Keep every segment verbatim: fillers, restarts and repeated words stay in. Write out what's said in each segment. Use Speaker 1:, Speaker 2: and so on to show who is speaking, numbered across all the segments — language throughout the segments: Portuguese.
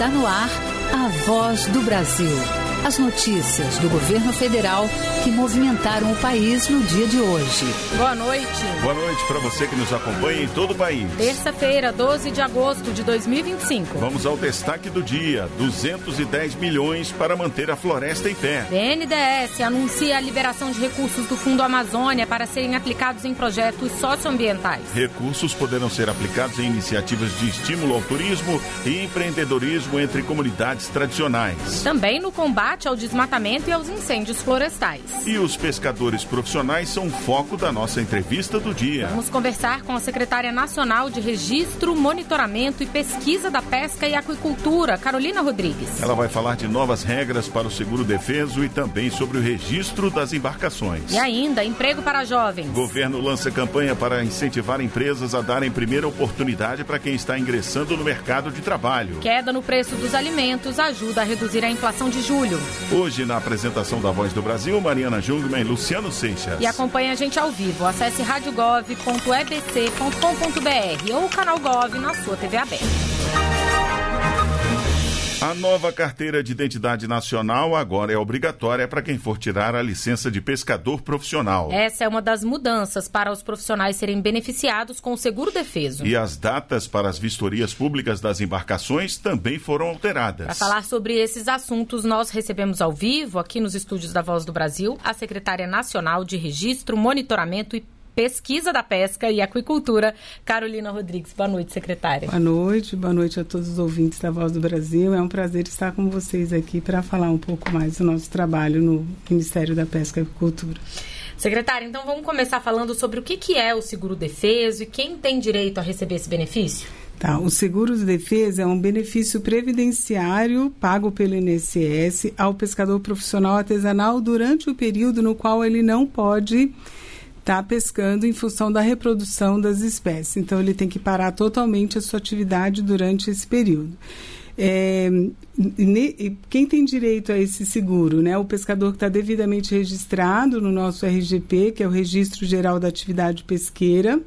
Speaker 1: Está no ar a Voz do Brasil. As notícias do governo federal que movimentaram o país no dia de hoje.
Speaker 2: Boa noite.
Speaker 3: Boa noite para você que nos acompanha em todo o país.
Speaker 2: Terça-feira, doze de agosto de dois mil e vinte e cinco.
Speaker 3: Vamos ao destaque do dia. duzentos e dez milhões para manter a floresta em pé.
Speaker 2: B N D E S anuncia a liberação de recursos do Fundo Amazônia para serem aplicados em projetos socioambientais.
Speaker 3: Recursos poderão ser aplicados em iniciativas de estímulo ao turismo e empreendedorismo entre comunidades tradicionais.
Speaker 2: Também no combate ao desmatamento e aos incêndios florestais.
Speaker 3: E os pescadores profissionais são o foco da nossa entrevista do dia.
Speaker 2: Vamos conversar com a secretária nacional de Registro, Monitoramento e Pesquisa da Pesca e Aquicultura, Carolina Rodrigues.
Speaker 3: Ela vai falar de novas regras para o seguro-defeso e também sobre o registro das embarcações.
Speaker 2: E ainda, emprego para jovens.
Speaker 3: O governo lança campanha para incentivar empresas a darem primeira oportunidade para quem está ingressando no mercado de trabalho.
Speaker 2: Queda no preço dos alimentos ajuda a reduzir a inflação de julho.
Speaker 3: Hoje, na apresentação da Voz do Brasil, Mariana Jungmann e Luciano Seixas.
Speaker 2: E acompanhe a gente ao vivo. Acesse rádio gov ponto e b c ponto com ponto b r ou o canal Gov na sua T V aberta.
Speaker 3: A nova carteira de identidade nacional agora é obrigatória para quem for tirar a licença de pescador profissional.
Speaker 2: Essa é uma das mudanças para os profissionais serem beneficiados com o seguro-defeso.
Speaker 3: E as datas para as vistorias públicas das embarcações também foram alteradas.
Speaker 2: Para falar sobre esses assuntos, nós recebemos ao vivo, aqui nos estúdios da Voz do Brasil, a secretária nacional de Registro, Monitoramento e Pesquisa da Pesca e Aquicultura, Carolina Rodrigues. Boa noite, secretária.
Speaker 4: Boa noite, boa noite a todos os ouvintes da Voz do Brasil. É um prazer estar com vocês aqui para falar um pouco mais do nosso trabalho no Ministério da Pesca e Aquicultura.
Speaker 2: Secretária, então vamos começar falando sobre o que, que é o seguro-defeso e quem tem direito a receber esse benefício?
Speaker 4: Tá, o seguro-defeso é um benefício previdenciário pago pelo I N S S ao pescador profissional artesanal durante o período no qual ele não pode está pescando em função da reprodução das espécies. Então, ele tem que parar totalmente a sua atividade durante esse período. É, ne, quem tem direito a esse seguro? Né? O pescador que está devidamente registrado no nosso R G P, que é o Registro Geral da Atividade Pesqueira,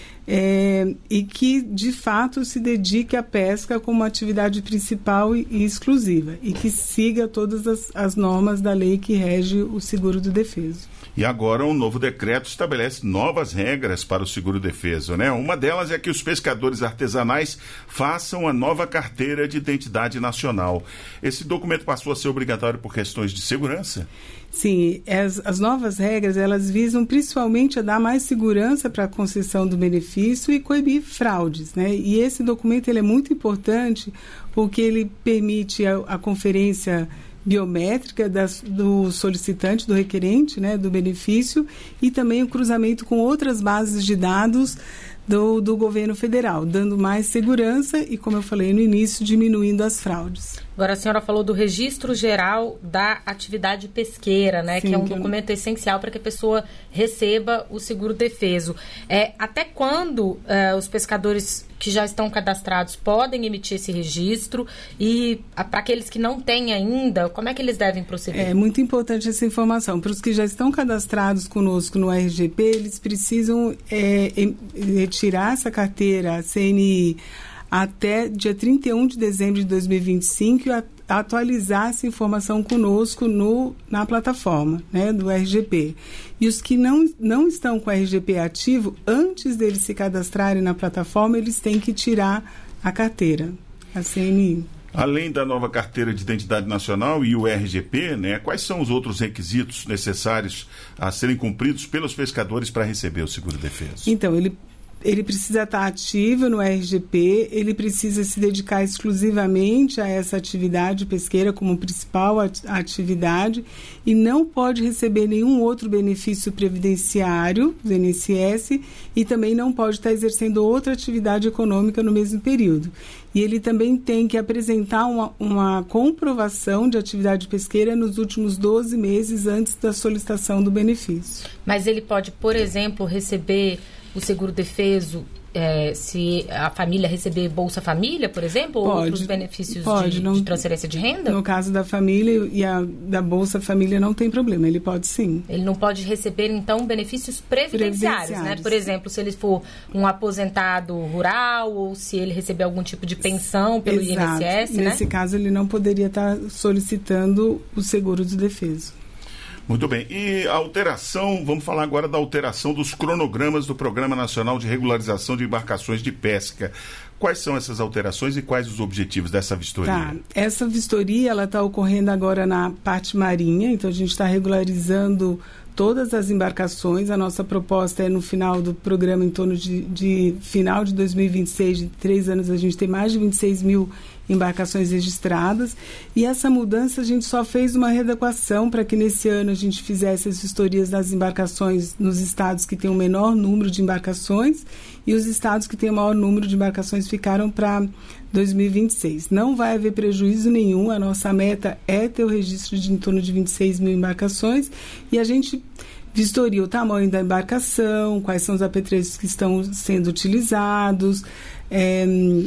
Speaker 4: é, e que, de fato, se dedique à pesca como atividade principal e, e exclusiva, e que siga todas as, as normas da lei que rege o seguro do defeso.
Speaker 3: E agora um novo decreto estabelece novas regras para o seguro-defeso, né? Uma delas é que os pescadores artesanais façam a nova carteira de identidade nacional. Esse documento passou a ser obrigatório por questões de segurança?
Speaker 4: Sim, as, as novas regras, elas visam principalmente a dar mais segurança para a concessão do benefício e coibir fraudes, né? E esse documento ele é muito importante porque ele permite a, a conferência biométrica das, do solicitante, do requerente, né, do benefício, e também o cruzamento com outras bases de dados do, do governo federal, dando mais segurança e, como eu falei no início, diminuindo as fraudes.
Speaker 2: Agora, a senhora falou do Registro Geral da Atividade Pesqueira, né, Sim, que é um que documento eu... essencial para que a pessoa receba o seguro-defeso. É, até quando é, os pescadores que já estão cadastrados podem emitir esse registro? E para aqueles que não têm ainda, como é que eles devem proceder?
Speaker 4: É muito importante essa informação. Para os que já estão cadastrados conosco no R G P, eles precisam é, retirar essa carteira, a C N I, até dia trinta e um de dezembro de dois mil e vinte e cinco e a, atualizar essa informação conosco no, na plataforma, né, do R G P. E os que não, não estão com o R G P ativo, antes deles se cadastrarem na plataforma, eles têm que tirar a carteira, a C N I.
Speaker 3: Além da nova carteira de identidade nacional e o R G P, né, quais são os outros requisitos necessários a serem cumpridos pelos pescadores para receber o seguro-defeso?
Speaker 4: Então, ele Ele precisa estar ativo no R G P, ele precisa se dedicar exclusivamente a essa atividade pesqueira como principal atividade e não pode receber nenhum outro benefício previdenciário do I N S S e também não pode estar exercendo outra atividade econômica no mesmo período. E ele também tem que apresentar uma, uma comprovação de atividade pesqueira nos últimos doze meses antes da solicitação do benefício.
Speaker 2: Mas ele pode, por exemplo, receber o seguro-defeso é, se a família receber Bolsa Família, por exemplo,
Speaker 4: pode,
Speaker 2: ou outros benefícios
Speaker 4: pode,
Speaker 2: de,
Speaker 4: não,
Speaker 2: de transferência de renda?
Speaker 4: No caso da família e a da Bolsa Família não tem problema, ele pode sim.
Speaker 2: Ele não pode receber, então, benefícios previdenciários, previdenciários. né? Por exemplo, se ele for um aposentado rural ou se ele receber algum tipo de pensão pelo
Speaker 4: Exato.
Speaker 2: I N S S, né?
Speaker 4: Nesse caso, ele não poderia estar solicitando o seguro de defeso.
Speaker 3: Muito bem. E a alteração, vamos falar agora da alteração dos cronogramas do Programa Nacional de Regularização de Embarcações de Pesca. Quais são essas alterações e quais os objetivos dessa vistoria?
Speaker 4: Tá. Essa vistoria ela está ocorrendo agora na parte marinha, então a gente está regularizando todas as embarcações. A nossa proposta é no final do programa, em torno de, de final de dois mil e vinte e seis, de três anos, a gente tem mais de vinte e seis mil embarcações registradas. E essa mudança a gente só fez uma readequação para que nesse ano a gente fizesse as vistorias das embarcações nos estados que têm o menor número de embarcações, e os estados que têm o maior número de embarcações ficaram para dois mil e vinte e seis. Não vai haver prejuízo nenhum, a nossa meta é ter o registro de em torno de vinte e seis mil embarcações, e a gente vistoria o tamanho da embarcação, quais são os apetrechos que estão sendo utilizados. É,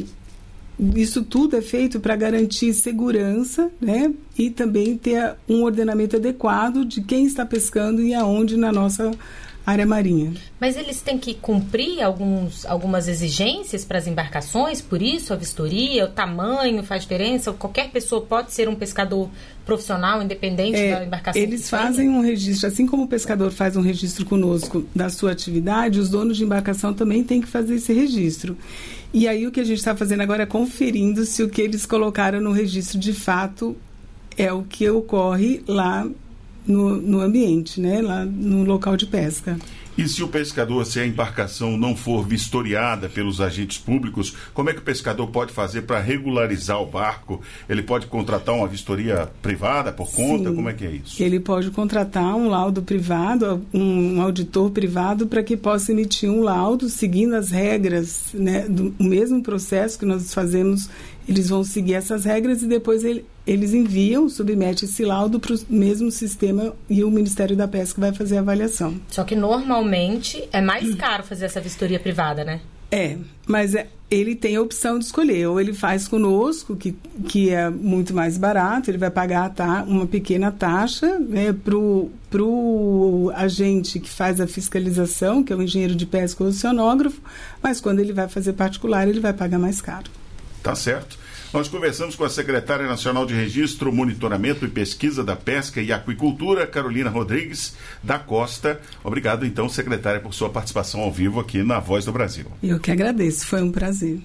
Speaker 4: isso tudo é feito para garantir segurança, né? E também ter um ordenamento adequado de quem está pescando e aonde na nossa área marinha.
Speaker 2: Mas eles têm que cumprir alguns, algumas exigências para as embarcações, por isso a vistoria, o tamanho faz diferença? Qualquer pessoa pode ser um pescador profissional, independente é, da embarcação?
Speaker 4: Eles fazem um registro, assim como o pescador faz um registro conosco da sua atividade, os donos de embarcação também têm que fazer esse registro. E aí o que a gente está fazendo agora é conferindo se o que eles colocaram no registro de fato é o que ocorre lá No, no ambiente, né? Lá no local de pesca.
Speaker 3: E se o pescador, se a embarcação não for vistoriada pelos agentes públicos, como é que o pescador pode fazer para regularizar o barco? Ele pode contratar uma vistoria privada por conta?
Speaker 4: Sim,
Speaker 3: como é que é isso?
Speaker 4: Ele pode contratar um laudo privado, um auditor privado, para que possa emitir um laudo seguindo as regras, né, do mesmo processo que nós fazemos. Eles vão seguir essas regras e depois ele, eles enviam, submetem esse laudo para o mesmo sistema e o Ministério da Pesca vai fazer a avaliação.
Speaker 2: Só que normalmente é mais caro fazer essa vistoria privada, né?
Speaker 4: É, mas é, ele tem a opção de escolher. Ou ele faz conosco, que, que é muito mais barato, ele vai pagar ta, uma pequena taxa, né, para o agente que faz a fiscalização, que é o engenheiro de pesca ou o oceanógrafo, mas quando ele vai fazer particular, ele vai pagar mais caro.
Speaker 3: Tá certo. Nós conversamos com a secretária nacional de Registro, Monitoramento e Pesquisa da Pesca e Aquicultura, Carolina Rodrigues da Costa. Obrigado, então, secretária, por sua participação ao vivo aqui na Voz do Brasil.
Speaker 4: Eu que agradeço, foi um prazer.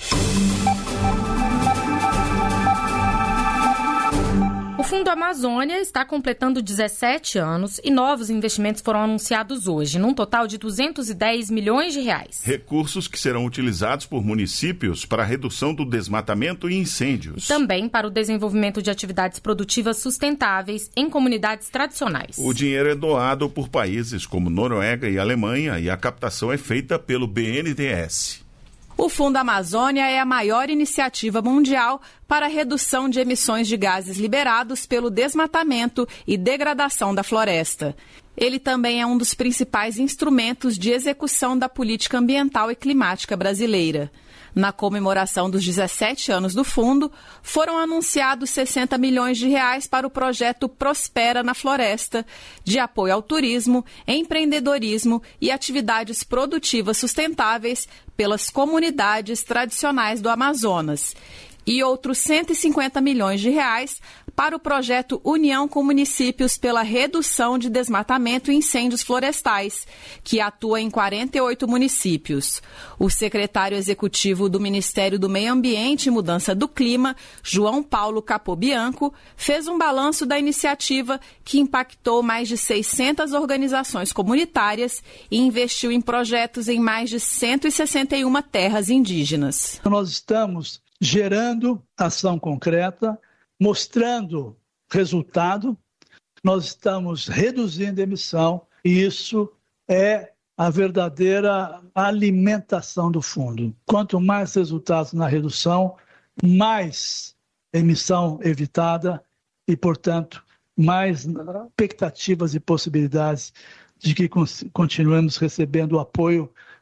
Speaker 2: O Fundo Amazônia está completando dezessete anos e novos investimentos foram anunciados hoje, num total de duzentos e dez milhões de reais.
Speaker 3: Recursos que serão utilizados por municípios para a redução do desmatamento e incêndios.
Speaker 2: E também para o desenvolvimento de atividades produtivas sustentáveis em comunidades tradicionais.
Speaker 3: O dinheiro é doado por países como Noruega e Alemanha e a captação é feita pelo B N D E S.
Speaker 5: O Fundo Amazônia é a maior iniciativa mundial para a redução de emissões de gases liberados pelo desmatamento e degradação da floresta. Ele também é um dos principais instrumentos de execução da política ambiental e climática brasileira. Na comemoração dos dezessete anos do fundo, foram anunciados sessenta milhões de reais para o projeto Prospera na Floresta, de apoio ao turismo, empreendedorismo e atividades produtivas sustentáveis pelas comunidades tradicionais do Amazonas. E outros cento e cinquenta milhões de reais para o projeto União com Municípios pela Redução de Desmatamento e Incêndios Florestais, que atua em quarenta e oito municípios. O secretário executivo do Ministério do Meio Ambiente e Mudança do Clima, João Paulo Capobianco, fez um balanço da iniciativa que impactou mais de seiscentas organizações comunitárias e investiu em projetos em mais de cento e sessenta e uma terras indígenas.
Speaker 6: Nós estamos gerando ação concreta, mostrando resultado, nós estamos reduzindo a emissão e isso é a verdadeira alimentação do fundo. Quanto mais resultados na redução, mais emissão evitada e, portanto, mais expectativas e possibilidades de que continuemos recebendo o apoio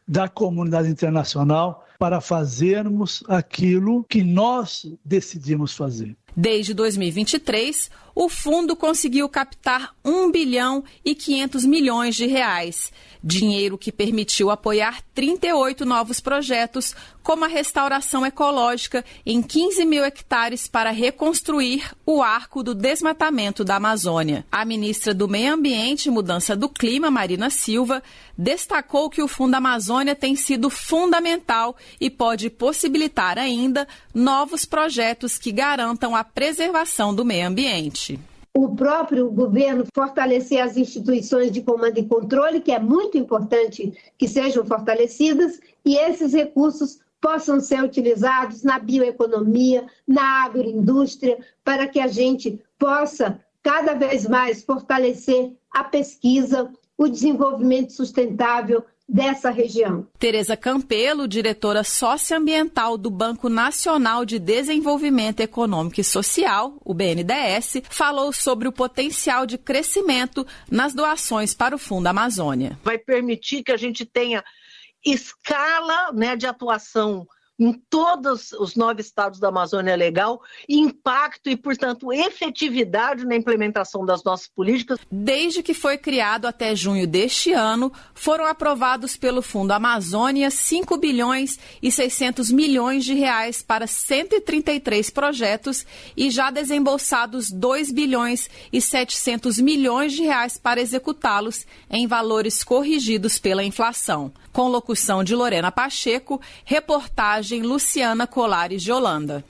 Speaker 6: da comunidade internacional para fazermos aquilo que nós decidimos fazer.
Speaker 5: Desde dois mil e vinte e três, o fundo conseguiu captar um bilhão e quinhentos milhões de reais, dinheiro que permitiu apoiar trinta e oito novos projetos, como a restauração ecológica em quinze mil hectares para reconstruir o arco do desmatamento da Amazônia. A ministra do Meio Ambiente e Mudança do Clima, Marina Silva, destacou que o Fundo Amazônia tem sido fundamental e pode possibilitar ainda novos projetos que garantam a preservação do meio ambiente.
Speaker 7: O próprio governo fortalecer as instituições de comando e controle, que é muito importante que sejam fortalecidas, e esses recursos possam ser utilizados na bioeconomia, na agroindústria, para que a gente possa cada vez mais fortalecer a pesquisa, o desenvolvimento sustentável dessa região.
Speaker 5: Tereza Campelo, diretora socioambiental do Banco Nacional de Desenvolvimento Econômico e Social, o B N D E S, falou sobre o potencial de crescimento nas doações para o Fundo Amazônia.
Speaker 8: Vai permitir que a gente tenha escala, né, de atuação em todos os nove estados da Amazônia Legal, impacto e, portanto, efetividade na implementação das nossas políticas.
Speaker 5: Desde que foi criado até junho deste ano, foram aprovados pelo Fundo Amazônia cinco bilhões e seiscentos milhões de reais para cento e trinta e três projetos e já desembolsados dois bilhões e setecentos milhões de reais para executá-los em valores corrigidos pela inflação. Com locução de Lorena Pacheco, reportagem Luciana Colares de Holanda.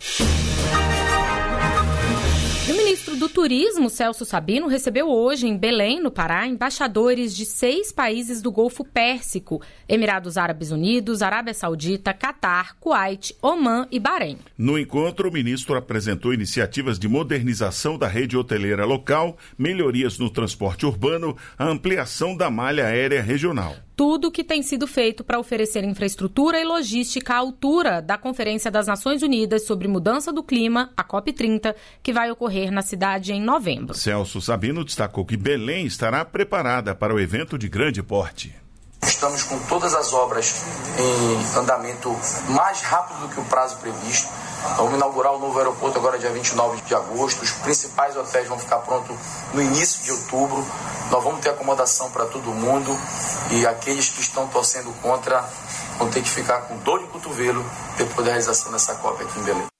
Speaker 2: O ministro do Turismo, Celso Sabino, recebeu hoje em Belém, no Pará, embaixadores de seis países do Golfo Pérsico: Emirados Árabes Unidos, Arábia Saudita, Catar, Kuwait, Omã e Bahrein.
Speaker 3: No encontro, o ministro apresentou iniciativas de modernização da rede hoteleira local, melhorias no transporte urbano, a ampliação da malha aérea regional.
Speaker 2: Tudo que tem sido feito para oferecer infraestrutura e logística à altura da Conferência das Nações Unidas sobre Mudança do Clima, a COP trinta, que vai ocorrer na cidade em novembro.
Speaker 3: Celso Sabino destacou que Belém estará preparada para o evento de grande porte.
Speaker 9: Estamos com todas as obras em andamento mais rápido do que o prazo previsto. Vamos inaugurar o novo aeroporto agora dia vinte e nove de agosto. Os principais hotéis vão ficar prontos no início de outubro. Nós vamos ter acomodação para todo mundo e aqueles que estão torcendo contra vão ter que ficar com dor de cotovelo depois da realização dessa COP aqui em Belém.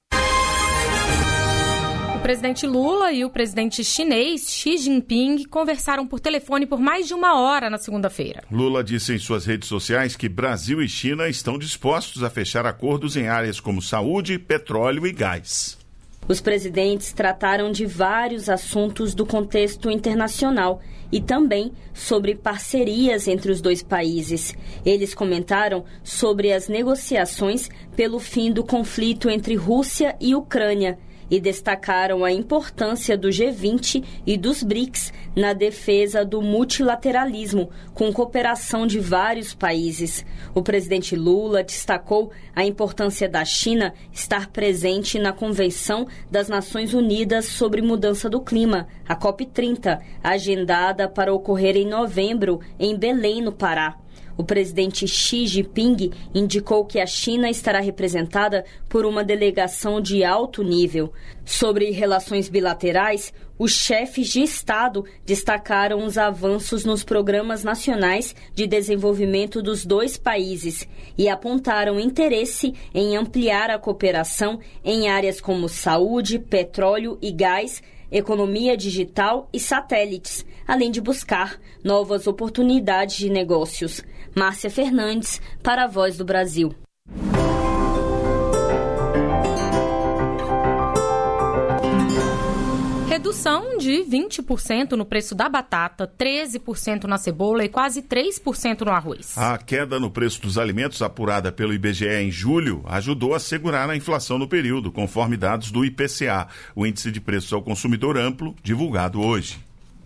Speaker 2: O presidente Lula e o presidente chinês Xi Jinping conversaram por telefone por mais de uma hora na segunda-feira.
Speaker 3: Lula disse em suas redes sociais que Brasil e China estão dispostos a fechar acordos em áreas como saúde, petróleo e gás.
Speaker 10: Os presidentes trataram de vários assuntos do contexto internacional e também sobre parcerias entre os dois países. Eles comentaram sobre as negociações pelo fim do conflito entre Rússia e Ucrânia e destacaram a importância do G vinte e dos BRICS na defesa do multilateralismo, com cooperação de vários países. O presidente Lula destacou a importância da China estar presente na Convenção das Nações Unidas sobre Mudança do Clima, a COP trinta, agendada para ocorrer em novembro em Belém, no Pará. O presidente Xi Jinping indicou que a China estará representada por uma delegação de alto nível. Sobre relações bilaterais, os chefes de Estado destacaram os avanços nos programas nacionais de desenvolvimento dos dois países e apontaram interesse em ampliar a cooperação em áreas como saúde, petróleo e gás, economia digital e satélites, além de buscar novas oportunidades de negócios. Márcia Fernandes, para a Voz do Brasil.
Speaker 2: Redução de vinte por cento no preço da batata, treze por cento na cebola e quase três por cento no arroz.
Speaker 3: A queda no preço dos alimentos apurada pelo I B G E em julho ajudou a segurar a inflação no período, conforme dados do I P C A, o Índice de Preços ao Consumidor Amplo, divulgado hoje.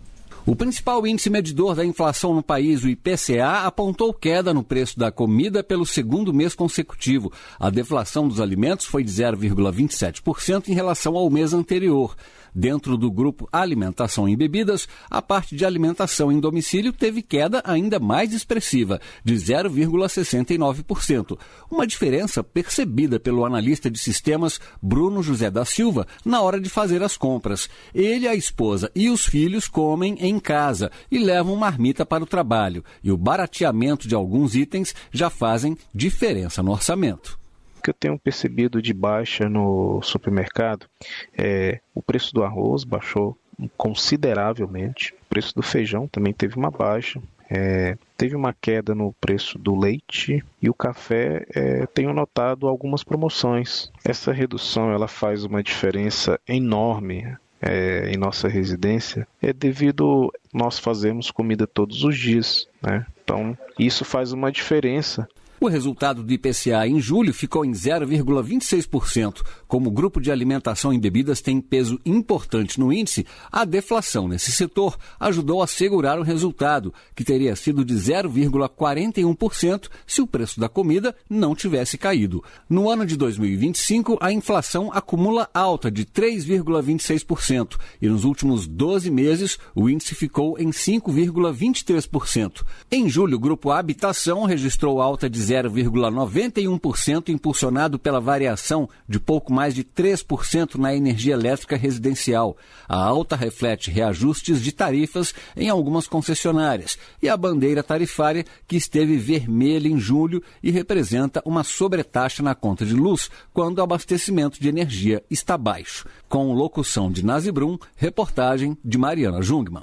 Speaker 11: O principal índice medidor da inflação no país, o I P C A, apontou queda no preço da comida pelo segundo mês consecutivo. A deflação dos alimentos foi de zero vírgula vinte e sete por cento em relação ao mês anterior. Dentro do grupo alimentação e bebidas, a parte de alimentação em domicílio teve queda ainda mais expressiva, de zero vírgula sessenta e nove por cento. Uma diferença percebida pelo analista de sistemas Bruno José da Silva na hora de fazer as compras. Ele, a esposa e os filhos comem em casa e levam marmita para o trabalho. E o barateamento de alguns itens já fazem diferença no orçamento.
Speaker 12: O que eu tenho percebido de baixa no supermercado é o preço do arroz baixou consideravelmente, o preço do feijão também teve uma baixa, é, teve uma queda no preço do leite e o café, é, tenho notado algumas promoções. Essa redução ela faz uma diferença enorme é, em nossa residência, é devido nós fazemos comida todos os dias, né? Então isso faz uma diferença.
Speaker 11: O resultado do I P C A em julho ficou em zero vírgula vinte e seis por cento. Como o grupo de alimentação e bebidas tem peso importante no índice, a deflação nesse setor ajudou a segurar o resultado, que teria sido de zero vírgula quarenta e um por cento se o preço da comida não tivesse caído. No ano de dois mil e vinte e cinco, a inflação acumula alta de três vírgula vinte e seis por cento e nos últimos doze meses o índice ficou em cinco vírgula vinte e três por cento. Em julho, o grupo Habitação registrou alta de zero vírgula noventa e um por cento, impulsionado pela variação de pouco mais de três por cento na energia elétrica residencial. A alta reflete reajustes de tarifas em algumas concessionárias e a bandeira tarifária, que esteve vermelha em julho e representa uma sobretaxa na conta de luz quando o abastecimento de energia está baixo. Com locução de Nazi Brum, reportagem de Mariana Jungmann.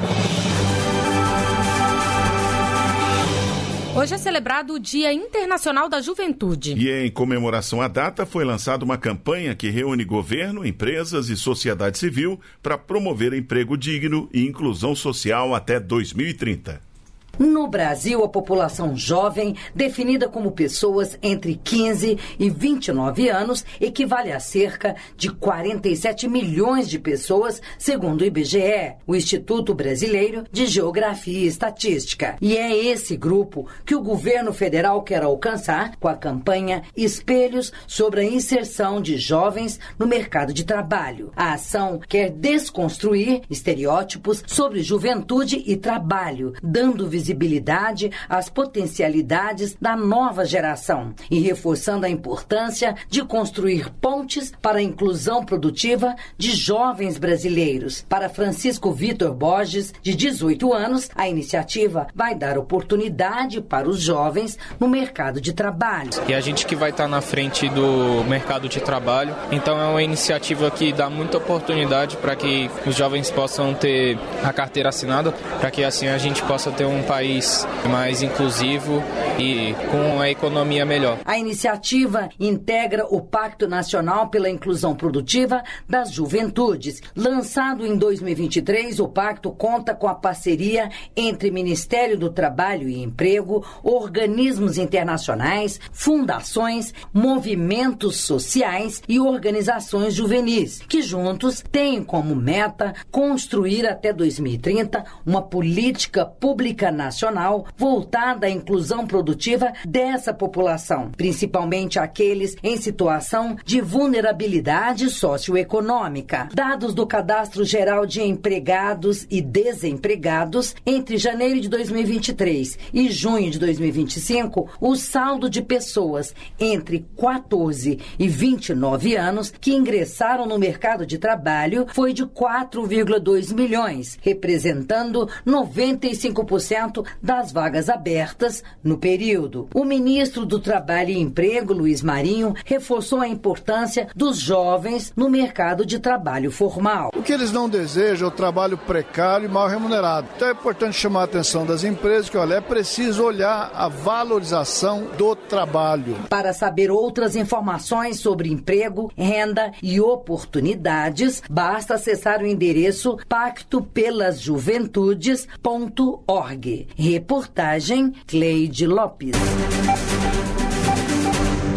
Speaker 2: Hoje é celebrado o Dia Internacional da Juventude.
Speaker 3: E em comemoração à data foi lançada uma campanha que reúne governo, empresas e sociedade civil para promover emprego digno e inclusão social até dois mil e trinta.
Speaker 13: No Brasil, a população jovem, definida como pessoas entre quinze e vinte e nove anos, equivale a cerca de quarenta e sete milhões de pessoas, segundo o I B G E, o Instituto Brasileiro de Geografia e Estatística. E é esse grupo que o governo federal quer alcançar com a campanha Espelhos sobre a Inserção de Jovens no Mercado de Trabalho. A ação quer desconstruir estereótipos sobre juventude e trabalho, dando visibilidade visibilidade às potencialidades da nova geração e reforçando a importância de construir pontes para a inclusão produtiva de jovens brasileiros. Para Francisco Vitor Borges, de dezoito anos, a iniciativa vai dar oportunidade para os jovens no mercado de trabalho.
Speaker 14: E a gente que vai estar na frente do mercado de trabalho, então é uma iniciativa que dá muita oportunidade para que os jovens possam ter a carteira assinada, para que assim a gente possa ter um país mais inclusivo e com a economia melhor.
Speaker 13: A iniciativa integra o Pacto Nacional pela Inclusão Produtiva das Juventudes. Lançado em dois mil e vinte e três, o pacto conta com a parceria entre Ministério do Trabalho e Emprego, organismos internacionais, fundações, movimentos sociais e organizações juvenis, que juntos têm como meta construir até dois mil e trinta uma política pública nacional voltada à inclusão produtiva dessa população, principalmente aqueles em situação de vulnerabilidade socioeconômica. Dados do Cadastro Geral de Empregados e Desempregados, entre janeiro de dois mil e vinte e três e junho de dois mil e vinte e cinco, o saldo de pessoas entre quatorze e vinte e nove anos que ingressaram no mercado de trabalho foi de quatro vírgula dois milhões, representando noventa e cinco por cento das vagas abertas no período. O ministro do Trabalho e Emprego, Luiz Marinho, reforçou a importância dos jovens no mercado de trabalho formal.
Speaker 15: O que eles não desejam é o trabalho precário e mal remunerado. Então é importante chamar a atenção das empresas que, olha, é preciso olhar a valorização do trabalho.
Speaker 13: Para saber outras informações sobre emprego, renda e oportunidades, basta acessar o endereço pacto pelas juventudes ponto org. Reportagem Cleide Lopes.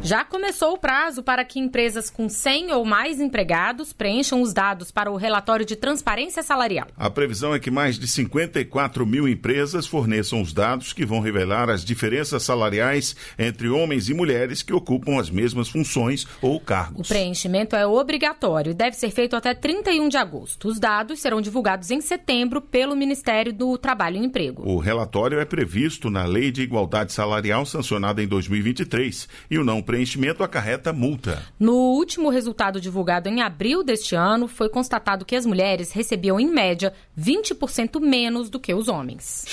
Speaker 2: Já começou o prazo para que empresas com cem ou mais empregados preencham os dados para o relatório de transparência salarial.
Speaker 3: A previsão é que mais de cinquenta e quatro mil empresas forneçam os dados que vão revelar as diferenças salariais entre homens e mulheres que ocupam as mesmas funções ou cargos.
Speaker 2: O preenchimento é obrigatório e deve ser feito até trinta e um de agosto. Os dados serão divulgados em setembro pelo Ministério do Trabalho e Emprego.
Speaker 3: O relatório é previsto na Lei de Igualdade Salarial sancionada em dois mil e vinte e três e o não preenchimento acarreta multa.
Speaker 2: No último resultado divulgado em abril deste ano, foi constatado que as mulheres recebiam, em média, vinte por cento menos do que os homens.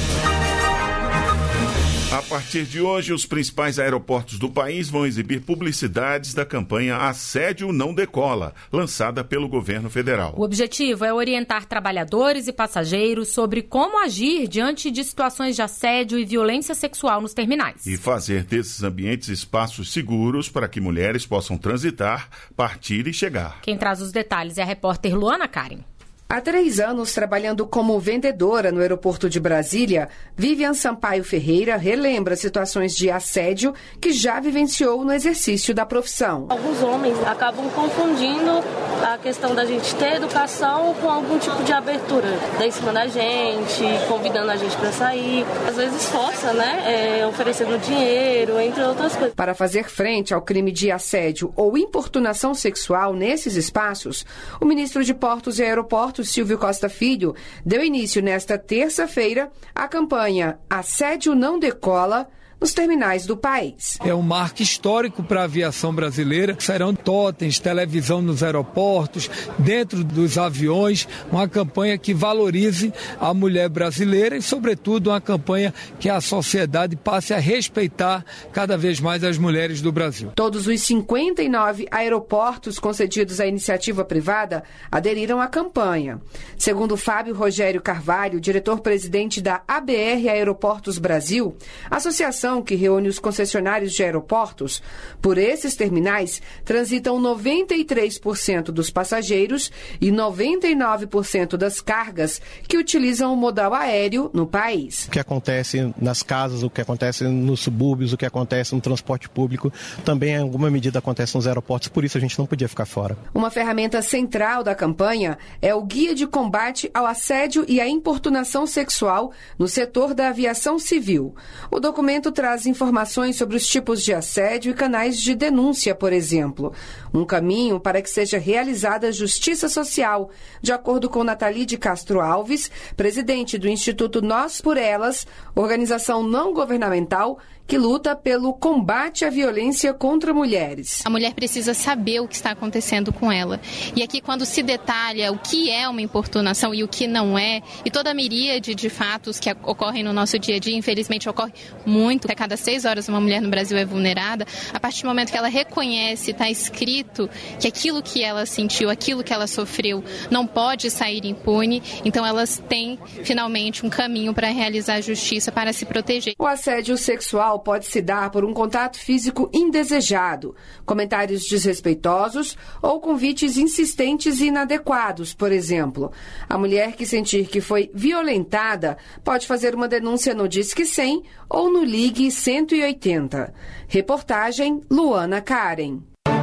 Speaker 3: A partir de hoje, os principais aeroportos do país vão exibir publicidades da campanha Assédio Não Decola, lançada pelo governo federal.
Speaker 2: O objetivo é orientar trabalhadores e passageiros sobre como agir diante de situações de assédio e violência sexual nos terminais.
Speaker 3: E fazer desses ambientes espaços seguros para que mulheres possam transitar, partir e chegar.
Speaker 2: Quem traz os detalhes é a repórter Luana Karen.
Speaker 16: Há três anos, trabalhando como vendedora no aeroporto de Brasília, Vivian Sampaio Ferreira relembra situações de assédio que já vivenciou no exercício da profissão.
Speaker 17: Alguns homens acabam confundindo a questão da gente ter educação com algum tipo de abertura. Daí em cima da gente, convidando a gente para sair. Às vezes força, né? É, oferecendo dinheiro, entre outras coisas.
Speaker 16: Para fazer frente ao crime de assédio ou importunação sexual nesses espaços, o ministro de Portos e Aeroportos, Silvio Costa Filho, deu início nesta terça-feira à campanha Assédio Não Decola nos terminais do país.
Speaker 18: É um marco histórico para a aviação brasileira. Serão totens, televisão nos aeroportos, dentro dos aviões, uma campanha que valorize a mulher brasileira e, sobretudo, uma campanha que a sociedade passe a respeitar cada vez mais as mulheres do Brasil.
Speaker 16: Todos os cinquenta e nove aeroportos concedidos à iniciativa privada aderiram à campanha. Segundo Fábio Rogério Carvalho, diretor-presidente da A B R Aeroportos Brasil, associação que reúne os concessionários de aeroportos, por esses terminais transitam noventa e três por cento dos passageiros e noventa e nove por cento das cargas que utilizam o modal aéreo no país.
Speaker 19: O que acontece nas casas, o que acontece nos subúrbios, o que acontece no transporte público, também em alguma medida acontece nos aeroportos, por isso a gente não podia ficar fora.
Speaker 16: Uma ferramenta central da campanha é o Guia de Combate ao Assédio e à Importunação Sexual no setor da aviação civil. O documento traz informações sobre os tipos de assédio e canais de denúncia, por exemplo. Um caminho para que seja realizada justiça social, de acordo com Nathalie de Castro Alves, presidente do Instituto Nós por Elas, organização não governamental que luta pelo combate à violência contra mulheres.
Speaker 20: A mulher precisa saber o que está acontecendo com ela. E aqui, quando se detalha o que é uma importunação e o que não é, e toda a miríade de fatos que ocorrem no nosso dia a dia, infelizmente ocorre muito, a cada seis horas uma mulher no Brasil é vulnerada, a partir do momento que ela reconhece, está escrito que aquilo que ela sentiu, aquilo que ela sofreu, não pode sair impune, então elas têm, finalmente, um caminho para realizar a justiça, para se proteger.
Speaker 16: O assédio sexual pode se dar por um contato físico indesejado, comentários desrespeitosos ou convites insistentes e inadequados, por exemplo. A mulher que sentir que foi violentada pode fazer uma denúncia no Disque cem ou no Ligue cento e oitenta. Reportagem Luana Karen.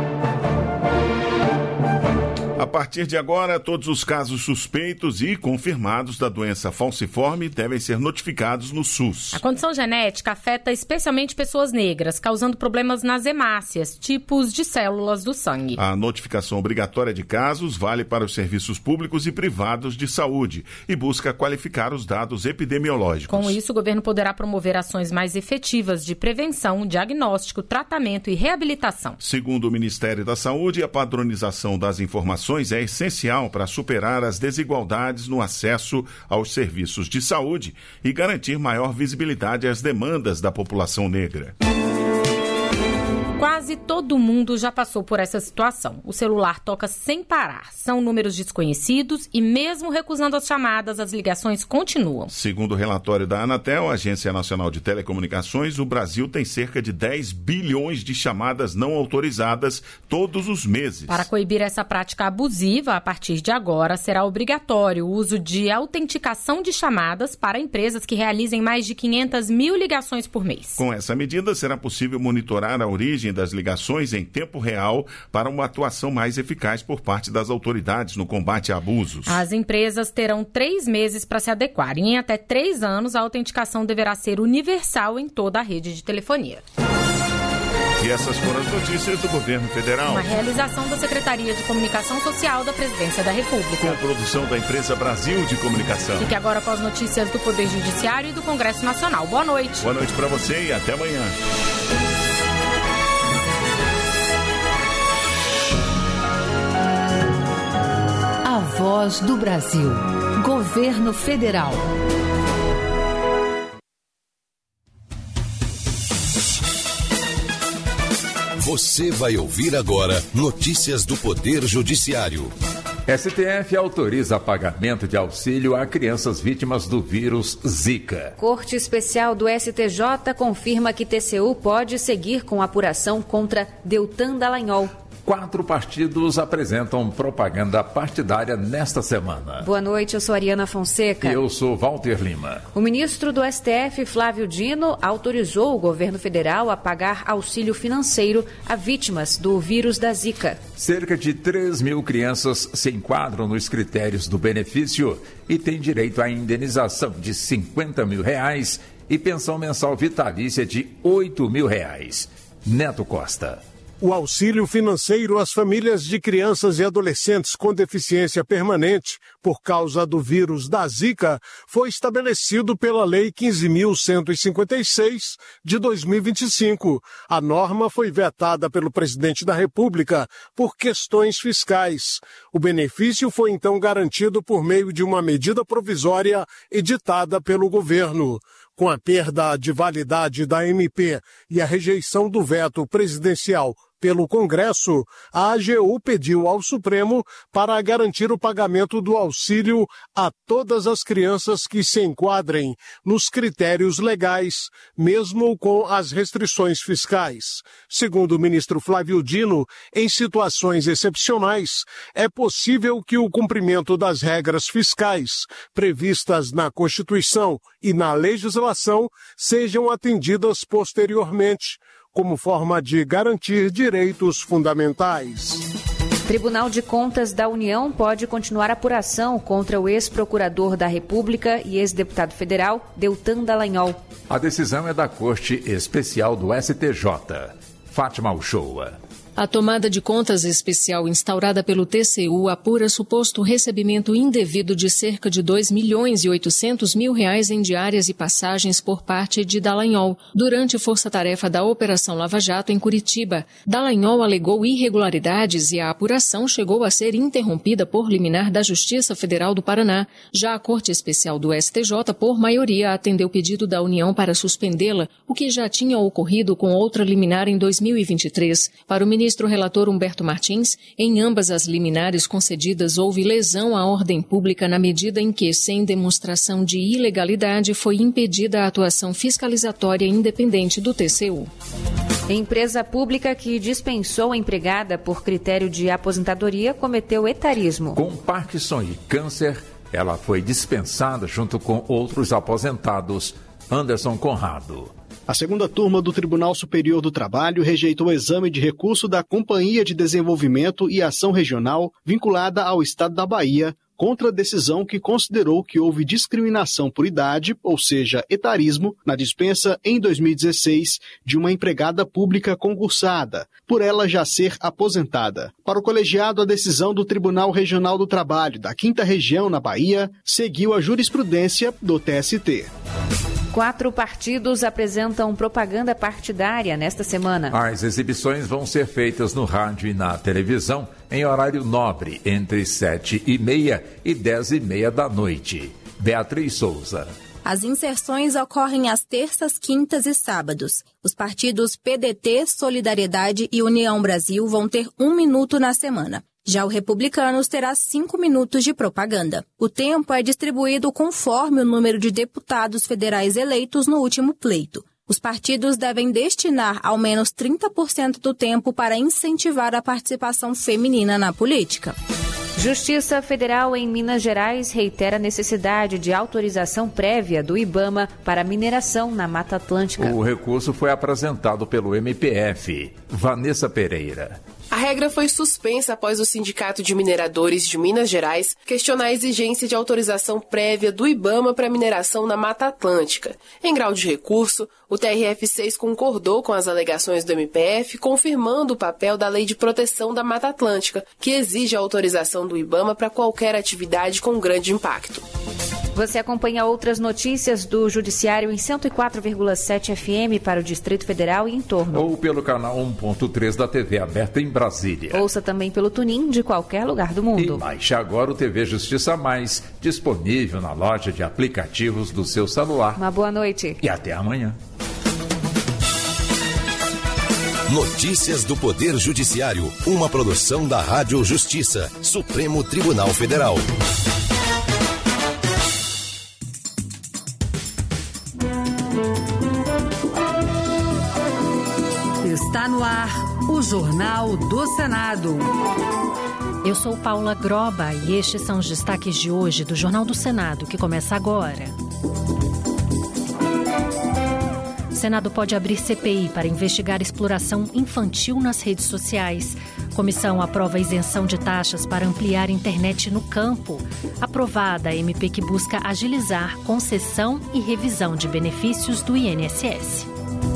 Speaker 3: A partir de agora, todos os casos suspeitos e confirmados da doença falciforme devem ser notificados no SUS.
Speaker 2: A condição genética afeta especialmente pessoas negras, causando problemas nas hemácias, tipos de células do sangue.
Speaker 3: A notificação obrigatória de casos vale para os serviços públicos e privados de saúde e busca qualificar os dados epidemiológicos.
Speaker 2: Com isso, o governo poderá promover ações mais efetivas de prevenção, diagnóstico, tratamento e reabilitação.
Speaker 3: Segundo o Ministério da Saúde, a padronização das informações é essencial para superar as desigualdades no acesso aos serviços de saúde e garantir maior visibilidade às demandas da população negra.
Speaker 2: Quase todo mundo já passou por essa situação. O celular toca sem parar. São números desconhecidos e, mesmo recusando as chamadas, as ligações continuam.
Speaker 3: Segundo o relatório da Anatel, Agência Nacional de Telecomunicações, o Brasil tem cerca de dez bilhões de chamadas não autorizadas todos os meses.
Speaker 2: Para coibir essa prática abusiva, a partir de agora, será obrigatório o uso de autenticação de chamadas para empresas que realizem mais de quinhentas mil ligações por mês.
Speaker 3: Com essa medida, será possível monitorar a origem origem das ligações em tempo real para uma atuação mais eficaz por parte das autoridades no combate a abusos.
Speaker 2: As empresas terão três meses para se adequarem. Em até três anos, a autenticação deverá ser universal em toda a rede de telefonia.
Speaker 3: E essas foram as notícias do governo federal.
Speaker 2: Uma realização da Secretaria de Comunicação Social da Presidência da República.
Speaker 3: Com produção da empresa Brasil de Comunicação.
Speaker 2: Fique agora com as notícias do Poder Judiciário e do Congresso Nacional. Boa noite.
Speaker 3: Boa noite para você e até amanhã.
Speaker 1: A Voz do Brasil. Governo Federal.
Speaker 21: Você vai ouvir agora notícias do Poder Judiciário.
Speaker 22: S T F autoriza pagamento de auxílio a crianças vítimas do vírus Zika.
Speaker 23: Corte Especial do S T J confirma que T C U pode seguir com apuração contra Deltan Dallagnol.
Speaker 22: Quatro partidos apresentam propaganda partidária nesta semana.
Speaker 23: Boa noite, eu sou Ariana Fonseca.
Speaker 22: E eu sou Walter Lima.
Speaker 23: O ministro do S T F, Flávio Dino, autorizou o governo federal a pagar auxílio financeiro a vítimas do vírus da Zika.
Speaker 22: Cerca de três mil crianças se enquadram nos critérios do benefício e têm direito à indenização de cinquenta mil reais e pensão mensal vitalícia de oito mil reais. Neto Costa.
Speaker 24: O auxílio financeiro às famílias de crianças e adolescentes com deficiência permanente por causa do vírus da Zika foi estabelecido pela Lei quinze mil cento e cinquenta e seis de dois mil e vinte e cinco. A norma foi vetada pelo presidente da República por questões fiscais. O benefício foi então garantido por meio de uma medida provisória editada pelo governo. Com a perda de validade da M P e a rejeição do veto presidencial pelo Congresso, a A G U pediu ao Supremo para garantir o pagamento do auxílio a todas as crianças que se enquadrem nos critérios legais, mesmo com as restrições fiscais. Segundo o ministro Flávio Dino, em situações excepcionais, é possível que o cumprimento das regras fiscais previstas na Constituição e na legislação sejam atendidas posteriormente, como forma de garantir direitos fundamentais.
Speaker 23: Tribunal de Contas da União pode continuar a apuração contra o ex-procurador da República e ex-deputado federal, Deltan Dallagnol.
Speaker 22: A decisão é da Corte Especial do S T J. Fátima Uchoa.
Speaker 25: A tomada de contas especial instaurada pelo T C U apura suposto recebimento indevido de cerca de dois milhões e oitocentos mil reais em diárias e passagens por parte de Dallagnol durante força-tarefa da Operação Lava Jato em Curitiba. Dallagnol alegou irregularidades e a apuração chegou a ser interrompida por liminar da Justiça Federal do Paraná. Já a Corte Especial do S T J, por maioria, atendeu o pedido da União para suspendê-la, o que já tinha ocorrido com outra liminar em dois mil e vinte e três. Para o ministro Ministro relator Humberto Martins, em ambas as liminares concedidas houve lesão à ordem pública na medida em que, sem demonstração de ilegalidade, foi impedida a atuação fiscalizatória independente do T C U.
Speaker 23: Empresa pública que dispensou a empregada por critério de aposentadoria cometeu etarismo.
Speaker 22: Com Parkinson e câncer, ela foi dispensada junto com outros aposentados. Anderson Conrado.
Speaker 26: A segunda turma do Tribunal Superior do Trabalho rejeitou o exame de recurso da Companhia de Desenvolvimento e Ação Regional vinculada ao Estado da Bahia contra a decisão que considerou que houve discriminação por idade, ou seja, etarismo, na dispensa em dois mil e dezesseis de uma empregada pública concursada, por ela já ser aposentada. Para o colegiado, a decisão do Tribunal Regional do Trabalho da Quinta Região, na Bahia, seguiu a jurisprudência do T S T.
Speaker 23: Quatro partidos apresentam propaganda partidária nesta semana.
Speaker 22: As exibições vão ser feitas no rádio e na televisão em horário nobre, entre sete e meia e dez e meia da noite. Beatriz Souza.
Speaker 27: As inserções ocorrem às terças, quintas e sábados. Os partidos P D T, Solidariedade e União Brasil vão ter um minuto na semana. Já o Republicanos terá cinco minutos de propaganda. O tempo é distribuído conforme o número de deputados federais eleitos no último pleito. Os partidos devem destinar ao menos trinta por cento do tempo para incentivar a participação feminina na política.
Speaker 23: Justiça Federal em Minas Gerais reitera a necessidade de autorização prévia do IBAMA para mineração na Mata Atlântica.
Speaker 22: O recurso foi apresentado pelo M P F. Vanessa Pereira.
Speaker 4: A regra foi suspensa após o Sindicato de Mineradores de Minas Gerais questionar a exigência de autorização prévia do IBAMA para mineração na Mata Atlântica. Em grau de recurso, o T R F seis concordou com as alegações do M P F, confirmando o papel da Lei de Proteção da Mata Atlântica, que exige a autorização do IBAMA para qualquer atividade com grande impacto.
Speaker 23: Você acompanha outras notícias do Judiciário em cento e quatro vírgula sete F M para o Distrito Federal e em torno.
Speaker 22: Ou pelo canal um ponto três da T V aberta em Brasília.
Speaker 23: Ouça também pelo Tunin de qualquer lugar do mundo.
Speaker 22: E baixe agora o T V Justiça Mais, disponível na loja de aplicativos do seu celular.
Speaker 23: Uma boa noite.
Speaker 22: E até amanhã.
Speaker 21: Notícias do Poder Judiciário, uma produção da Rádio Justiça, Supremo Tribunal Federal.
Speaker 1: Está no ar o Jornal do Senado.
Speaker 5: Eu sou Paula Groba e estes são os destaques de hoje do Jornal do Senado, que começa agora. O Senado pode abrir C P I para investigar exploração infantil nas redes sociais. Comissão aprova a isenção de taxas para ampliar internet no campo. Aprovada a M P que busca agilizar concessão e revisão de benefícios do I N S S.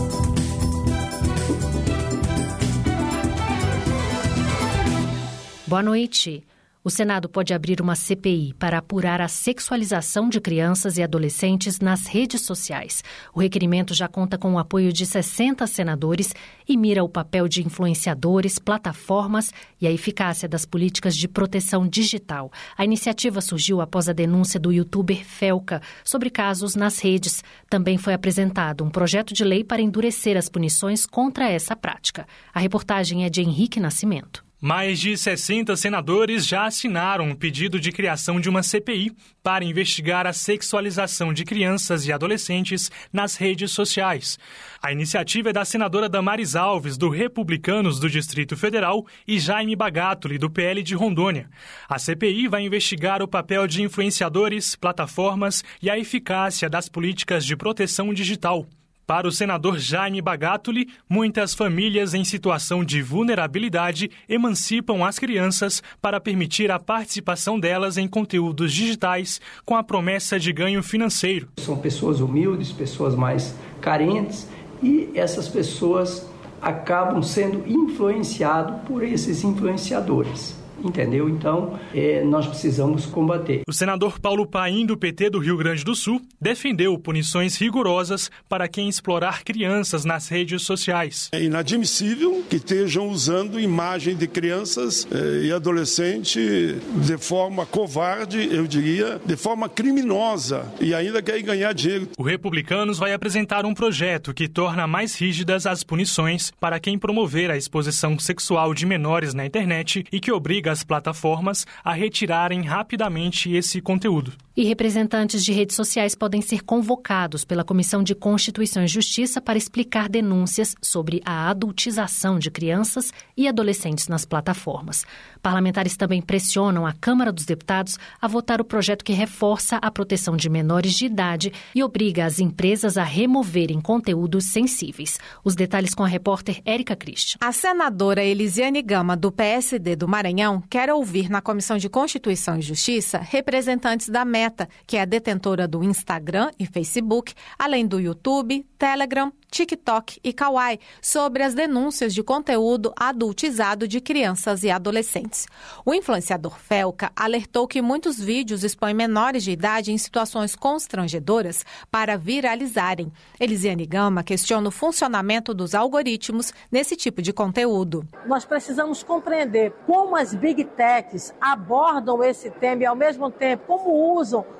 Speaker 5: Boa noite. O Senado pode abrir uma C P I para apurar a sexualização de crianças e adolescentes nas redes sociais. O requerimento já conta com o apoio de sessenta senadores e mira o papel de influenciadores, plataformas e a eficácia das políticas de proteção digital. A iniciativa surgiu após a denúncia do youtuber Felca sobre casos nas redes. Também foi apresentado um projeto de lei para endurecer as punições contra essa prática. A reportagem é de Henrique Nascimento.
Speaker 6: Mais de sessenta senadores já assinaram um pedido de criação de uma C P I para investigar a sexualização de crianças e adolescentes nas redes sociais. A iniciativa é da senadora Damares Alves, do Republicanos do Distrito Federal, e Jaime Bagatoli, do P L de Rondônia. A C P I vai investigar o papel de influenciadores, plataformas e a eficácia das políticas de proteção digital. Para o senador Jaime Bagatoli, muitas famílias em situação de vulnerabilidade emancipam as crianças para permitir a participação delas em conteúdos digitais com a promessa de ganho financeiro.
Speaker 7: São pessoas humildes, pessoas mais carentes, e essas pessoas acabam sendo influenciadas por esses influenciadores. Entendeu? Então, é, nós precisamos combater.
Speaker 6: O senador Paulo Paim, do P T do Rio Grande do Sul, defendeu punições rigorosas para quem explorar crianças nas redes sociais.
Speaker 8: É inadmissível que estejam usando imagem de crianças eh, e adolescentes de forma covarde, eu diria, de forma criminosa, e ainda querem ganhar dinheiro.
Speaker 6: O Republicanos vai apresentar um projeto que torna mais rígidas as punições para quem promover a exposição sexual de menores na internet e que obriga as plataformas a retirarem rapidamente esse conteúdo.
Speaker 5: E representantes de redes sociais podem ser convocados pela Comissão de Constituição e Justiça para explicar denúncias sobre a adultização de crianças e adolescentes nas plataformas. Parlamentares também pressionam a Câmara dos Deputados a votar o projeto que reforça a proteção de menores de idade e obriga as empresas a removerem conteúdos sensíveis. Os detalhes com a repórter Érica Christian.
Speaker 9: A senadora Elisiane Gama, do P S D do Maranhão, quer ouvir na Comissão de Constituição e Justiça representantes da Meta, que é a detentora do Instagram e Facebook, além do YouTube, Telegram, TikTok e Kawaii, sobre as denúncias de conteúdo adultizado de crianças e adolescentes. O influenciador Felca alertou que muitos vídeos expõem menores de idade em situações constrangedoras para viralizarem. Elisiane Gama questiona o funcionamento dos algoritmos nesse tipo de conteúdo.
Speaker 10: Nós precisamos compreender como as Big Techs abordam esse tema e, ao mesmo tempo, como usam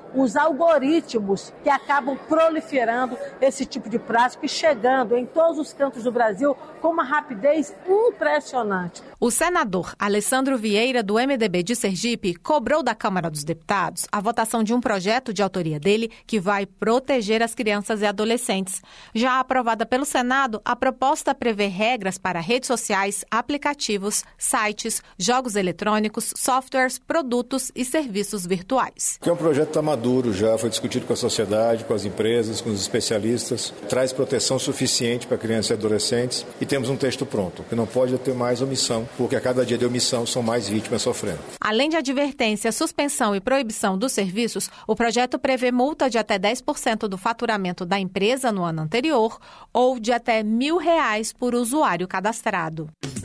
Speaker 10: os algoritmos que acabam proliferando esse tipo de prática e chegando em todos os cantos do Brasil com uma rapidez impressionante.
Speaker 9: O senador Alessandro Vieira, do M D B de Sergipe, cobrou da Câmara dos Deputados a votação de um projeto de autoria dele que vai proteger as crianças e adolescentes. Já aprovada pelo Senado, a proposta prevê regras para redes sociais, aplicativos, sites, jogos eletrônicos, softwares, produtos e serviços virtuais.
Speaker 11: Que é um projeto que está maduro já, foi discutido com a sociedade, com as empresas, com os especialistas, traz proteção suficiente para crianças e adolescentes e temos um texto pronto, que não pode ter mais omissão, porque a cada dia de omissão são mais vítimas sofrendo.
Speaker 9: Além de advertência, suspensão e proibição dos serviços, o projeto prevê multa de até dez por cento do faturamento da empresa no ano anterior ou de até mil reais por usuário cadastrado.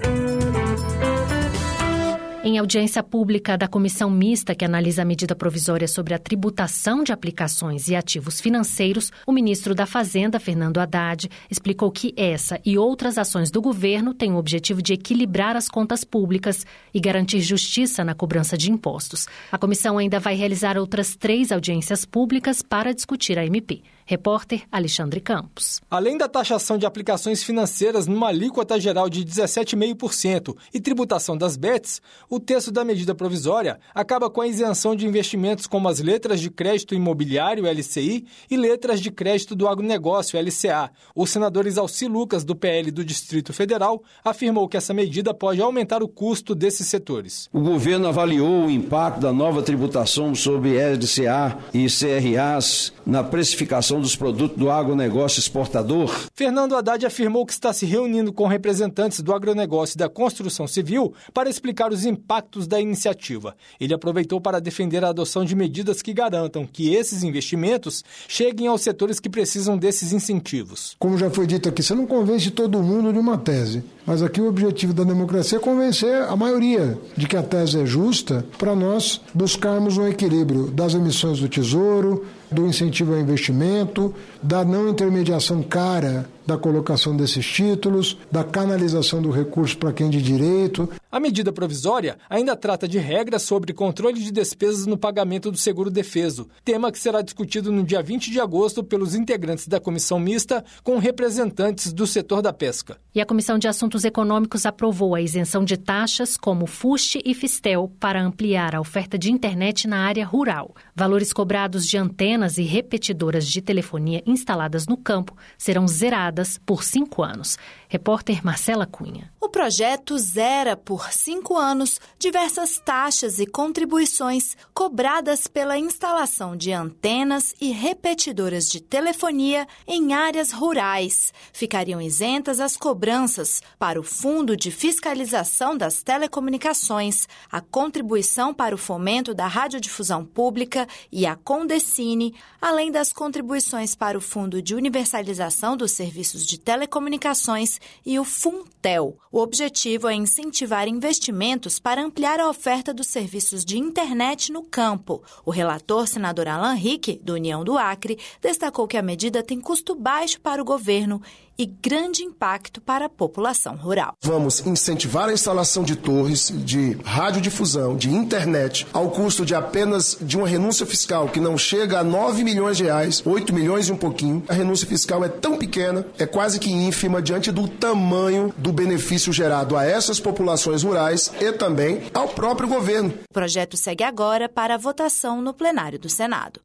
Speaker 5: Em audiência pública da comissão mista que analisa a medida provisória sobre a tributação de aplicações e ativos financeiros, o ministro da Fazenda, Fernando Haddad, explicou que essa e outras ações do governo têm o objetivo de equilibrar as contas públicas e garantir justiça na cobrança de impostos. A comissão ainda vai realizar outras três audiências públicas para discutir a M P. Repórter Alexandre Campos.
Speaker 12: Além da taxação de aplicações financeiras numa alíquota geral de dezessete vírgula cinco por cento e tributação das bets, o texto da medida provisória acaba com a isenção de investimentos como as letras de crédito imobiliário, L C I, e letras de crédito do agronegócio, L C A. O senador Isalci Lucas, do P L do Distrito Federal, afirmou que essa medida pode aumentar o custo desses setores.
Speaker 13: O governo avaliou o impacto da nova tributação sobre L C A e C R As na precificação dos produtos do agronegócio exportador.
Speaker 12: Fernando Haddad afirmou que está se reunindo com representantes do agronegócio e da construção civil para explicar os impactos da iniciativa. Ele aproveitou para defender a adoção de medidas que garantam que esses investimentos cheguem aos setores que precisam desses incentivos.
Speaker 14: Como já foi dito aqui, você não convence todo mundo de uma tese, mas aqui o objetivo da democracia é convencer a maioria de que a tese é justa para nós buscarmos um equilíbrio das emissões do Tesouro, do incentivo ao investimento, da não intermediação cara da colocação desses títulos, da canalização do recurso para quem de direito.
Speaker 12: A medida provisória ainda trata de regras sobre controle de despesas no pagamento do seguro-defeso, tema que será discutido no dia vinte de agosto pelos integrantes da comissão mista com representantes do setor da pesca.
Speaker 5: E a Comissão de Assuntos Econômicos aprovou a isenção de taxas como FUST e Fistel para ampliar a oferta de internet na área rural. Valores cobrados de antenas e repetidoras de telefonia instaladas no campo serão zerados por cinco anos. Repórter Marcela Cunha.
Speaker 15: O projeto zera por cinco anos diversas taxas e contribuições cobradas pela instalação de antenas e repetidoras de telefonia em áreas rurais. Ficariam isentas as cobranças para o Fundo de Fiscalização das Telecomunicações, a contribuição para o fomento da radiodifusão pública e a Condecine, além das contribuições para o Fundo de Universalização dos Serviços de Telecomunicações e o Funtel. O objetivo é incentivar investimentos para ampliar a oferta dos serviços de internet no campo. O relator, senador Alan Rick, do União do Acre, destacou que a medida tem custo baixo para o governo e grande impacto para a população rural.
Speaker 17: Vamos incentivar a instalação de torres de radiodifusão, de internet, ao custo de apenas de uma renúncia fiscal que não chega a nove milhões de reais, oito milhões e um pouquinho. A renúncia fiscal é tão pequena, é quase que ínfima diante do tamanho do benefício gerado a essas populações rurais e também ao próprio governo.
Speaker 15: O projeto segue agora para a votação no plenário do Senado.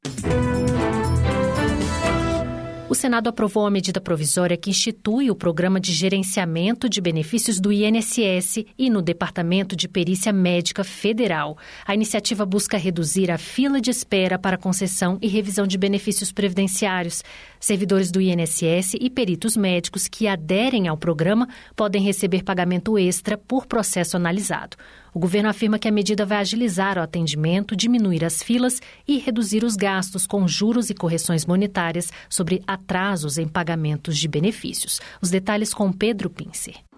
Speaker 5: O Senado aprovou a medida provisória que institui o Programa de Gerenciamento de Benefícios do I N S S e no Departamento de Perícia Médica Federal. A iniciativa busca reduzir a fila de espera para concessão e revisão de benefícios previdenciários. Servidores do I N S S e peritos médicos que aderem ao programa podem receber pagamento extra por processo analisado. O governo afirma que a medida vai agilizar o atendimento, diminuir as filas e reduzir os gastos com juros e correções monetárias sobre atrasos em pagamentos de benefícios. Os detalhes com Pedro Pincer.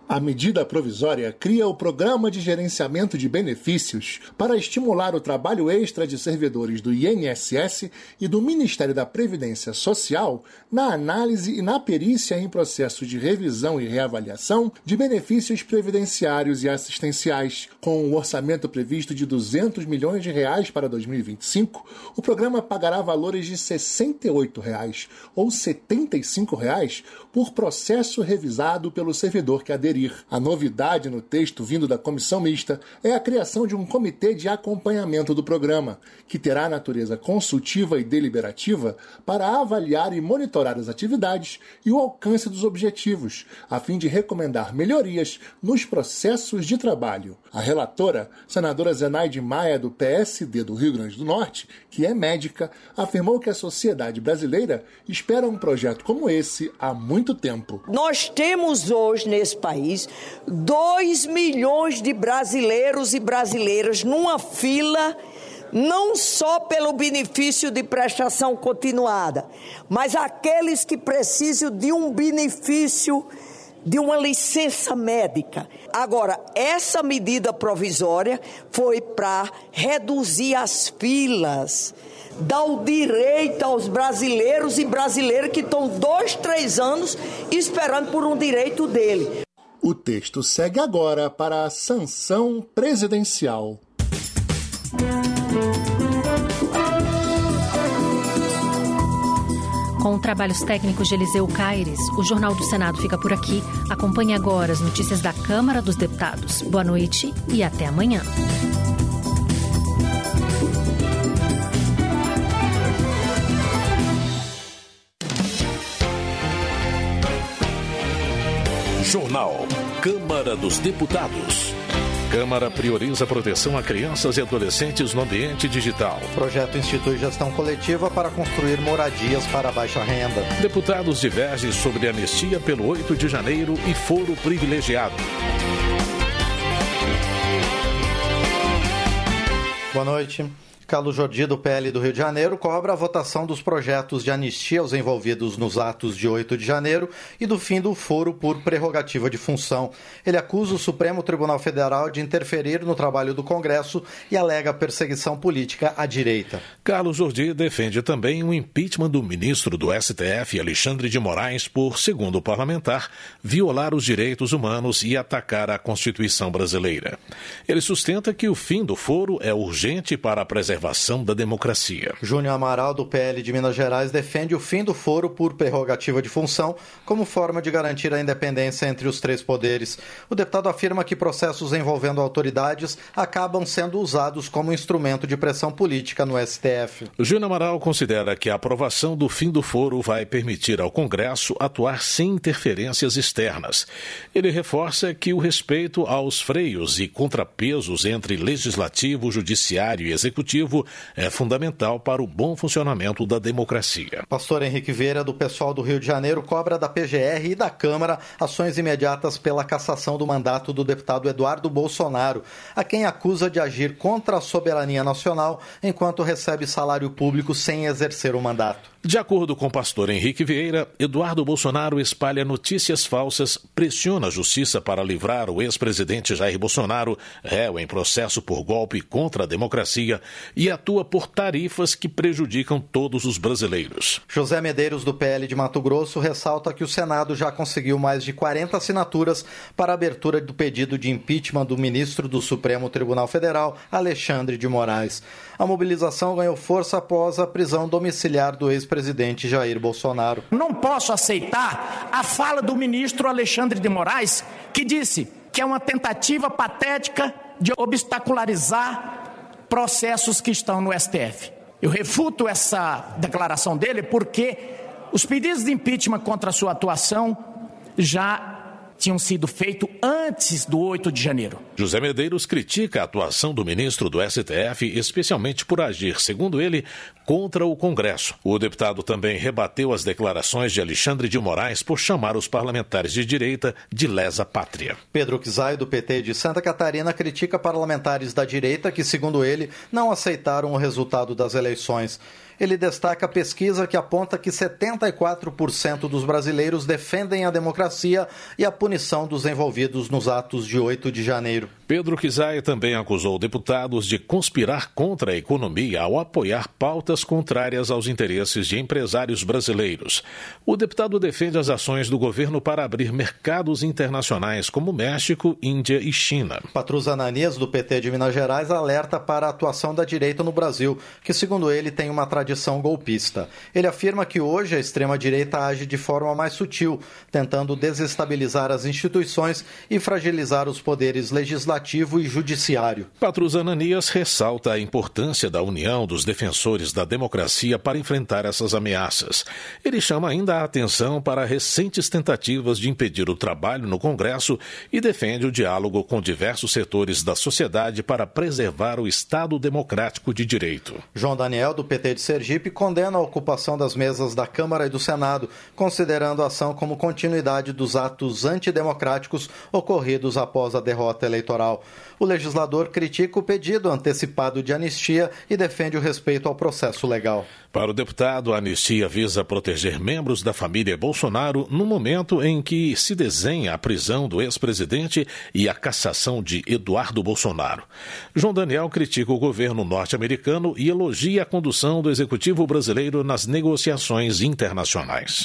Speaker 2: A medida provisória cria o Programa de Gerenciamento de Benefícios para estimular o trabalho extra de servidores do I N S S e do Ministério da Previdência Social na análise e na perícia em processo de revisão e reavaliação de benefícios previdenciários e assistenciais. Com um orçamento previsto de duzentos milhões de reais para dois mil e vinte e cinco, o programa pagará valores de sessenta e oito reais ou setenta e cinco reais por processo revisado pelo servidor que aderir. A novidade no texto vindo da comissão mista é a criação de um comitê de acompanhamento do programa, que terá natureza consultiva e deliberativa para avaliar e monitorar as atividades e o alcance dos objetivos, a fim de recomendar melhorias nos processos de trabalho. A relatora, senadora Zenaide Maia, do P S D do Rio Grande do Norte, que é médica, afirmou que a sociedade brasileira espera um projeto como esse há muito tempo.
Speaker 3: Nós temos hoje nesse país dois milhões de brasileiros e brasileiras numa fila, não só pelo benefício de prestação continuada, mas aqueles que precisam de um benefício de uma licença médica. Agora, essa medida provisória foi para reduzir as filas, dar o direito aos brasileiros e brasileiras que estão dois, três anos esperando por um direito dele.
Speaker 2: O texto segue agora para a sanção presidencial.
Speaker 5: Com trabalhos técnicos de Eliseu Caires, o Jornal do Senado fica por aqui. Acompanhe agora as notícias da Câmara dos Deputados. Boa noite e até amanhã.
Speaker 16: Jornal Câmara dos Deputados. Câmara prioriza a proteção a crianças e adolescentes no ambiente digital.
Speaker 18: O projeto institui gestão coletiva para construir moradias para baixa renda.
Speaker 16: Deputados divergem sobre anistia pelo oito de janeiro e foro privilegiado.
Speaker 18: Boa noite. Carlos Jordi, do P L do Rio de Janeiro, cobra a votação dos projetos de anistia aos envolvidos nos atos de oito de janeiro e do fim do foro por prerrogativa de função. Ele acusa o Supremo Tribunal Federal de interferir no trabalho do Congresso e alega perseguição política à direita.
Speaker 16: Carlos Jordi defende também o impeachment do ministro do S T F, Alexandre de Moraes, por, segundo o parlamentar, violar os direitos humanos e atacar a Constituição brasileira. Ele sustenta que o fim do foro é urgente para a preservação da democracia.
Speaker 18: Júnior Amaral, do P L de Minas Gerais, defende o fim do foro por prerrogativa de função como forma de garantir a independência entre os três poderes. O deputado afirma que processos envolvendo autoridades acabam sendo usados como instrumento de pressão política no S T F.
Speaker 16: Júnior Amaral considera que a aprovação do fim do foro vai permitir ao Congresso atuar sem interferências externas. Ele reforça que o respeito aos freios e contrapesos entre legislativo, judiciário e executivo é fundamental para o bom funcionamento da democracia.
Speaker 18: Pastor Henrique Vieira, do Pessoal do Rio de Janeiro, cobra da P G R e da Câmara ações imediatas pela cassação do mandato do deputado Eduardo Bolsonaro, a quem acusa de agir contra a soberania nacional enquanto recebe salário público sem exercer o mandato.
Speaker 16: De acordo com o pastor Henrique Vieira, Eduardo Bolsonaro espalha notícias falsas, pressiona a justiça para livrar o ex-presidente Jair Bolsonaro, réu em processo por golpe contra a democracia, e atua por tarifas que prejudicam todos os brasileiros.
Speaker 18: José Medeiros, do P L de Mato Grosso, ressalta que o Senado já conseguiu mais de quarenta assinaturas para a abertura do pedido de impeachment do ministro do Supremo Tribunal Federal, Alexandre de Moraes. A mobilização ganhou força após a prisão domiciliar do ex-presidente Jair Bolsonaro.
Speaker 19: Não posso aceitar a fala do ministro Alexandre de Moraes, que disse que é uma tentativa patética de obstacularizar processos que estão no S T F. Eu refuto essa declaração dele porque os pedidos de impeachment contra a sua atuação já tinham sido feitos antes do oito de janeiro.
Speaker 16: José Medeiros critica a atuação do ministro do S T F, especialmente por agir, segundo ele, contra o Congresso. O deputado também rebateu as declarações de Alexandre de Moraes por chamar os parlamentares de direita de lesa pátria.
Speaker 18: Pedro Kizai, do P T de Santa Catarina, critica parlamentares da direita que, segundo ele, não aceitaram o resultado das eleições. Ele destaca a pesquisa que aponta que setenta e quatro por cento dos brasileiros defendem a democracia e a punição dos envolvidos nos atos de oito de janeiro.
Speaker 16: Pedro Kizai também acusou deputados de conspirar contra a economia ao apoiar pautas contrárias aos interesses de empresários brasileiros. O deputado defende as ações do governo para abrir mercados internacionais como México, Índia e China.
Speaker 18: Patrus Ananias, do P T de Minas Gerais, alerta para a atuação da direita no Brasil, que, segundo ele, tem uma tradição golpista. Ele afirma que hoje a extrema-direita age de forma mais sutil, tentando desestabilizar as instituições e fragilizar os poderes legislativo e judiciário.
Speaker 16: Patrus Ananias ressalta a importância da união dos defensores da democracia para enfrentar essas ameaças. Ele chama ainda a atenção para recentes tentativas de impedir o trabalho no Congresso e defende o diálogo com diversos setores da sociedade para preservar o Estado democrático de direito.
Speaker 18: João Daniel, do P T de Sergipe, condena a ocupação das mesas da Câmara e do Senado, considerando a ação como continuidade dos atos antidemocráticos ocorridos após a derrota eleitoral. O legislador critica o pedido antecipado de anistia e defende o respeito ao processo legal.
Speaker 16: Para o deputado, a anistia visa proteger membros da família Bolsonaro no momento em que se desenha a prisão do ex-presidente e a cassação de Eduardo Bolsonaro. João Daniel critica o governo norte-americano e elogia a condução do executivo brasileiro nas negociações internacionais.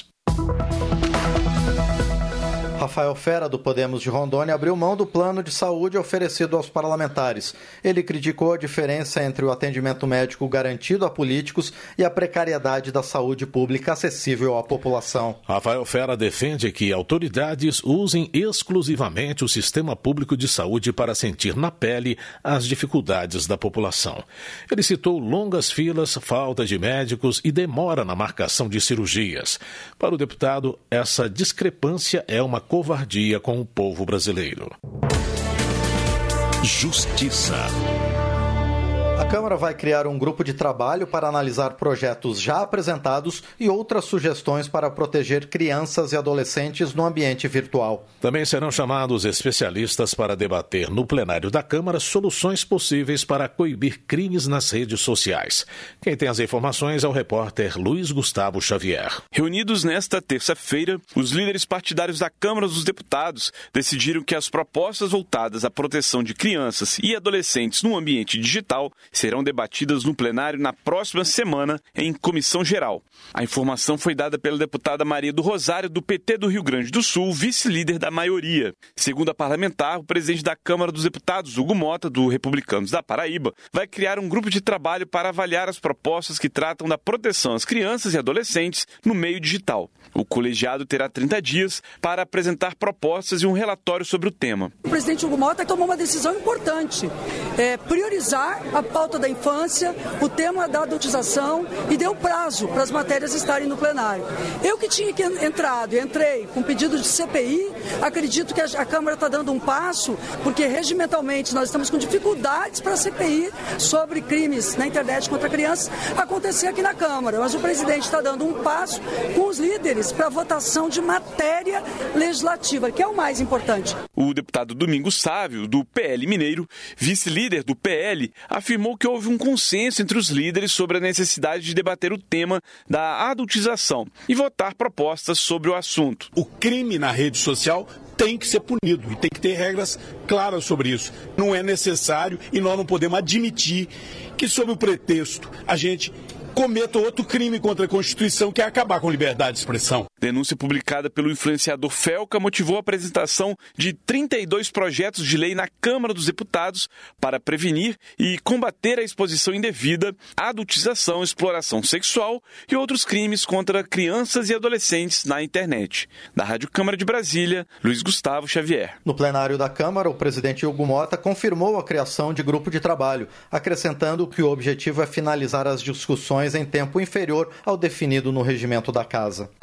Speaker 18: Rafael Fera, do Podemos de Rondônia, abriu mão do plano de saúde oferecido aos parlamentares. Ele criticou a diferença entre o atendimento médico garantido a políticos e a precariedade da saúde pública acessível à população.
Speaker 16: Rafael Fera defende que autoridades usem exclusivamente o sistema público de saúde para sentir na pele as dificuldades da população. Ele citou longas filas, falta de médicos e demora na marcação de cirurgias. Para o deputado, essa discrepância é uma covardia com o povo brasileiro.
Speaker 21: Justiça.
Speaker 18: A Câmara vai criar um grupo de trabalho para analisar projetos já apresentados e outras sugestões para proteger crianças e adolescentes no ambiente virtual.
Speaker 16: Também serão chamados especialistas para debater no plenário da Câmara soluções possíveis para coibir crimes nas redes sociais. Quem tem as informações é o repórter Luiz Gustavo Xavier.
Speaker 4: Reunidos nesta terça-feira, os líderes partidários da Câmara dos Deputados decidiram que as propostas voltadas à proteção de crianças e adolescentes no ambiente digital serão debatidas no plenário na próxima semana em comissão geral. A informação foi dada pela deputada Maria do Rosário, do P T do Rio Grande do Sul, vice-líder da maioria. Segundo a parlamentar, o presidente da Câmara dos Deputados, Hugo Mota, do Republicanos da Paraíba, vai criar um grupo de trabalho para avaliar as propostas que tratam da proteção às crianças e adolescentes no meio digital. O colegiado terá trinta dias para apresentar propostas e um relatório sobre o tema.
Speaker 20: O presidente Hugo Mota tomou uma decisão importante, é, priorizar a pauta da infância, o tema da adultização e deu prazo para as matérias estarem no plenário. Eu que tinha entrado, entrei com pedido de C P I, acredito que a Câmara está dando um passo, porque regimentalmente nós estamos com dificuldades para a C P I sobre crimes na internet contra crianças acontecer aqui na Câmara, mas o presidente está dando um passo com os líderes para a votação de matéria legislativa, que é o mais importante.
Speaker 4: O deputado Domingos Sávio, do P L Mineiro, vice-líder do P L, afirmou que houve um consenso entre os líderes sobre a necessidade de debater o tema da adultização e votar propostas sobre o assunto.
Speaker 23: O crime na rede social tem que ser punido e tem que ter regras claras sobre isso. Não é necessário e nós não podemos admitir que, sob o pretexto, a gente cometa outro crime contra a Constituição, que é acabar com a liberdade de expressão.
Speaker 4: Denúncia publicada pelo influenciador Felca motivou a apresentação de trinta e dois projetos de lei na Câmara dos Deputados para prevenir e combater a exposição indevida, a adultização, exploração sexual e outros crimes contra crianças e adolescentes na internet. Da Rádio Câmara de Brasília, Luiz Gustavo Xavier.
Speaker 18: No plenário da Câmara, o presidente Hugo Mota confirmou a criação de grupo de trabalho, acrescentando que o objetivo é finalizar as discussões em tempo inferior ao definido no regimento da Casa.
Speaker 24: A vida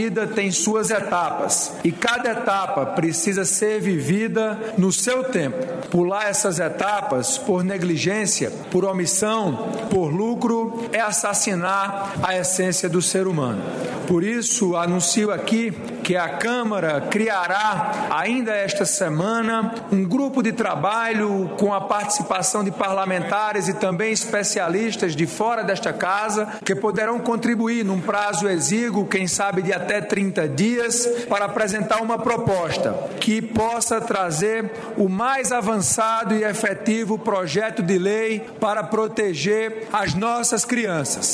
Speaker 1: vida tem suas etapas e cada etapa precisa ser vivida no seu tempo. Pular essas etapas por negligência, por omissão, por lucro, é assassinar a essência do ser humano. Por isso, anuncio aqui que a Câmara criará, ainda esta semana, um grupo de trabalho com a participação de parlamentares e também especialistas de fora desta casa, que poderão contribuir num prazo exíguo, quem sabe de até trinta dias, para apresentar uma proposta que possa trazer o mais avançado e efetivo projeto de lei para proteger as nossas crianças.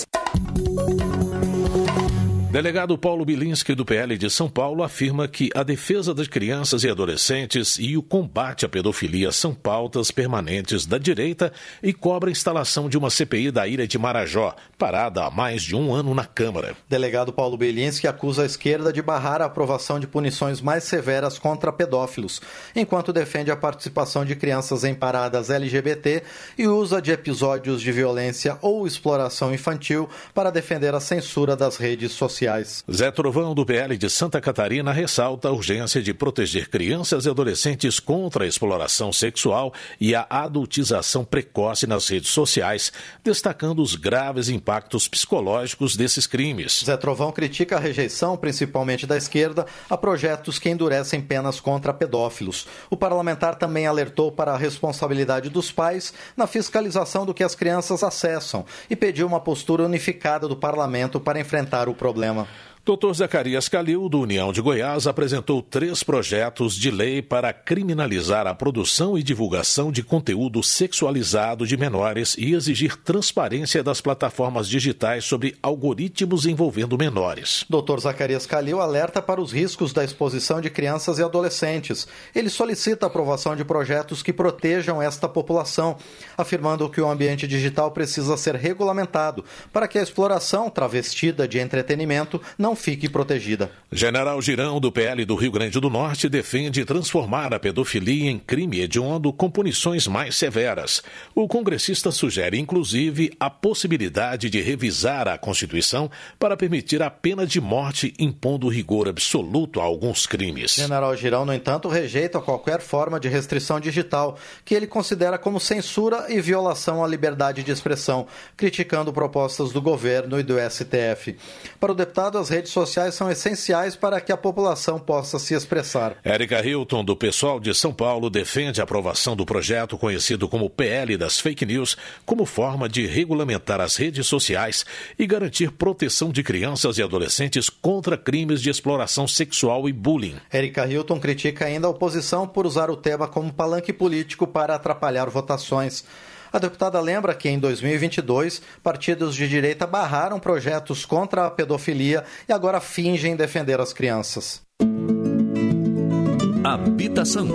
Speaker 16: Delegado Paulo Bilinski, do P L de São Paulo, afirma que a defesa das crianças e adolescentes e o combate à pedofilia são pautas permanentes da direita e cobra a instalação de uma C P I da ilha de Marajó, parada há mais de um ano na Câmara.
Speaker 18: Delegado Paulo Bilinski acusa a esquerda de barrar a aprovação de punições mais severas contra pedófilos, enquanto defende a participação de crianças em paradas L G B T e usa de episódios de violência ou exploração infantil para defender a censura das redes sociais.
Speaker 16: Zé Trovão, do P L de Santa Catarina, ressalta a urgência de proteger crianças e adolescentes contra a exploração sexual e a adultização precoce nas redes sociais, destacando os graves impactos psicológicos desses crimes.
Speaker 18: Zé Trovão critica a rejeição, principalmente da esquerda, a projetos que endurecem penas contra pedófilos. O parlamentar também alertou para a responsabilidade dos pais na fiscalização do que as crianças acessam e pediu uma postura unificada do parlamento para enfrentar o problema.
Speaker 16: doutor Zacarias Calil, do União de Goiás, apresentou três projetos de lei para criminalizar a produção e divulgação de conteúdo sexualizado de menores e exigir transparência das plataformas digitais sobre algoritmos envolvendo menores.
Speaker 18: doutor Zacarias Calil alerta para os riscos da exposição de crianças e adolescentes. Ele solicita a aprovação de projetos que protejam esta população, afirmando que o ambiente digital precisa ser regulamentado para que a exploração travestida de entretenimento não fique protegida.
Speaker 16: General Girão, do P L do Rio Grande do Norte, defende transformar a pedofilia em crime hediondo com punições mais severas. O congressista sugere, inclusive, a possibilidade de revisar a Constituição para permitir a pena de morte, impondo rigor absoluto a alguns crimes.
Speaker 18: General Girão, no entanto, rejeita qualquer forma de restrição digital, que ele considera como censura e violação à liberdade de expressão, criticando propostas do governo e do S T F. Para o deputado, as redes sociais são essenciais para que a população possa se expressar.
Speaker 16: Érica Hilton, do PSOL de São Paulo, defende a aprovação do projeto conhecido como P L das Fake News como forma de regulamentar as redes sociais e garantir proteção de crianças e adolescentes contra crimes de exploração sexual e bullying.
Speaker 18: Érica Hilton critica ainda a oposição por usar o tema como palanque político para atrapalhar votações. A deputada lembra que, em dois mil e vinte e dois, partidos de direita barraram projetos contra a pedofilia e agora fingem defender as crianças.
Speaker 21: Habitação.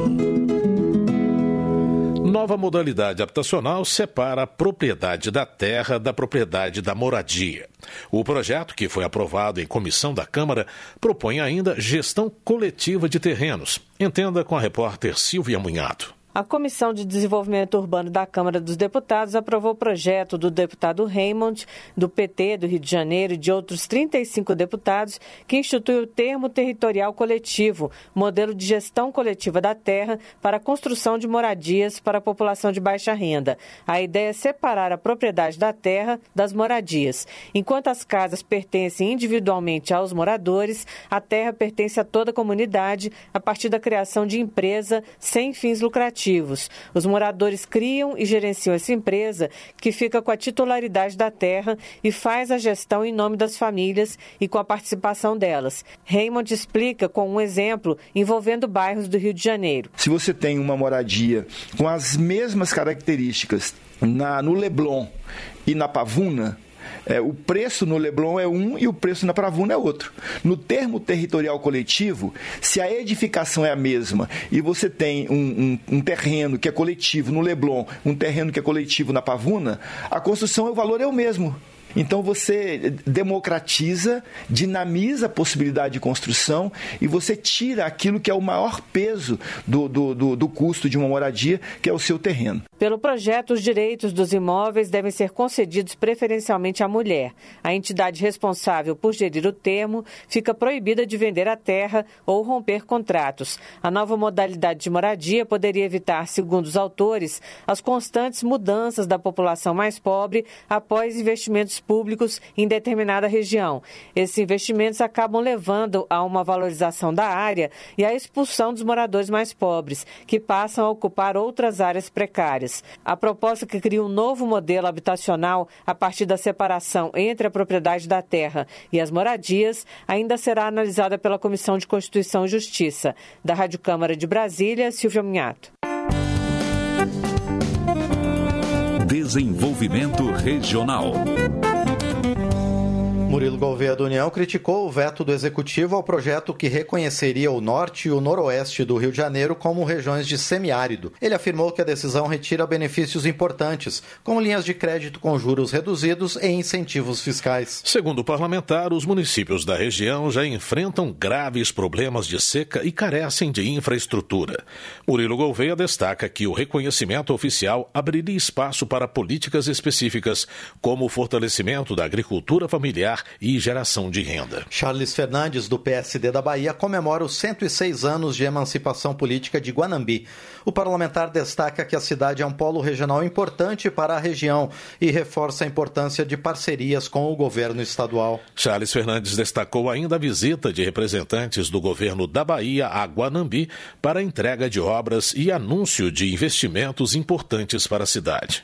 Speaker 16: Nova modalidade habitacional separa a propriedade da terra da propriedade da moradia. O projeto, que foi aprovado em comissão da Câmara, propõe ainda gestão coletiva de terrenos. Entenda com a repórter Silvia Munhato.
Speaker 7: A Comissão de Desenvolvimento Urbano da Câmara dos Deputados aprovou o projeto do deputado Raymond, do P T do Rio de Janeiro e de outros trinta e cinco deputados, que institui o termo territorial coletivo, modelo de gestão coletiva da terra para a construção de moradias para a população de baixa renda. A ideia é separar a propriedade da terra das moradias. Enquanto as casas pertencem individualmente aos moradores, a terra pertence a toda a comunidade a partir da criação de empresa sem fins lucrativos. Os moradores criam e gerenciam essa empresa, que fica com a titularidade da terra e faz a gestão em nome das famílias e com a participação delas. Raymond explica com um exemplo envolvendo bairros do Rio de Janeiro.
Speaker 22: Se você tem uma moradia com as mesmas características na, no Leblon e na Pavuna, É, o preço no Leblon é um e o preço na Pavuna é outro. No termo territorial coletivo, se a edificação é a mesma e você tem um, um, um terreno que é coletivo no Leblon, um terreno que é coletivo na Pavuna, a construção, o valor é o mesmo. Então você democratiza, dinamiza a possibilidade de construção e você tira aquilo que é o maior peso do, do, do, do custo de uma moradia, que é o seu terreno.
Speaker 7: Pelo projeto, os direitos dos imóveis devem ser concedidos preferencialmente à mulher. A entidade responsável por gerir o termo fica proibida de vender a terra ou romper contratos. A nova modalidade de moradia poderia evitar, segundo os autores, as constantes mudanças da população mais pobre após investimentos públicos em determinada região. Esses investimentos acabam levando a uma valorização da área e à expulsão dos moradores mais pobres, que passam a ocupar outras áreas precárias. A proposta que cria um novo modelo habitacional a partir da separação entre a propriedade da terra e as moradias ainda será analisada pela Comissão de Constituição e Justiça. Da Rádio Câmara de Brasília, Silvia Minhato.
Speaker 21: Desenvolvimento Regional.
Speaker 18: Murilo Gouveia da União criticou o veto do Executivo ao projeto que reconheceria o norte e o noroeste do Rio de Janeiro como regiões de semiárido. Ele afirmou que a decisão retira benefícios importantes, como linhas de crédito com juros reduzidos e incentivos fiscais.
Speaker 16: Segundo o parlamentar, os municípios da região já enfrentam graves problemas de seca e carecem de infraestrutura. Murilo Gouveia destaca que o reconhecimento oficial abriria espaço para políticas específicas, como o fortalecimento da agricultura familiar e geração de renda.
Speaker 18: Charles Fernandes, do P S D da Bahia, comemora os cento e seis anos de emancipação política de Guanambi. O parlamentar destaca que a cidade é um polo regional importante para a região e reforça a importância de parcerias com o governo estadual.
Speaker 16: Charles Fernandes destacou ainda a visita de representantes do governo da Bahia a Guanambi para a entrega de obras e anúncio de investimentos importantes para a cidade.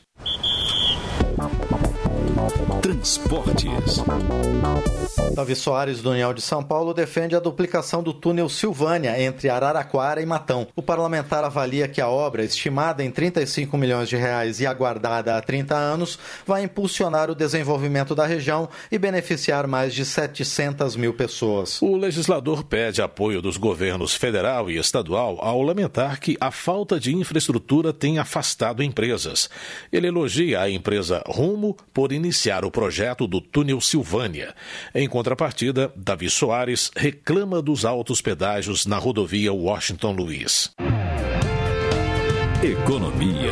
Speaker 21: Transportes.
Speaker 18: Davi Soares, do União de São Paulo, defende a duplicação do túnel Silvânia entre Araraquara e Matão. O parlamentar avalia que a obra, estimada em trinta e cinco milhões de reais e aguardada há trinta anos, vai impulsionar o desenvolvimento da região e beneficiar mais de setecentas mil pessoas.
Speaker 16: O legislador pede apoio dos governos federal e estadual ao lamentar que a falta de infraestrutura tem afastado empresas. Ele elogia a empresa Rumo por iniciar o projeto do túnel Silvânia. Em contrapartida, Davi Soares reclama dos altos pedágios na rodovia Washington Luiz.
Speaker 21: Economia.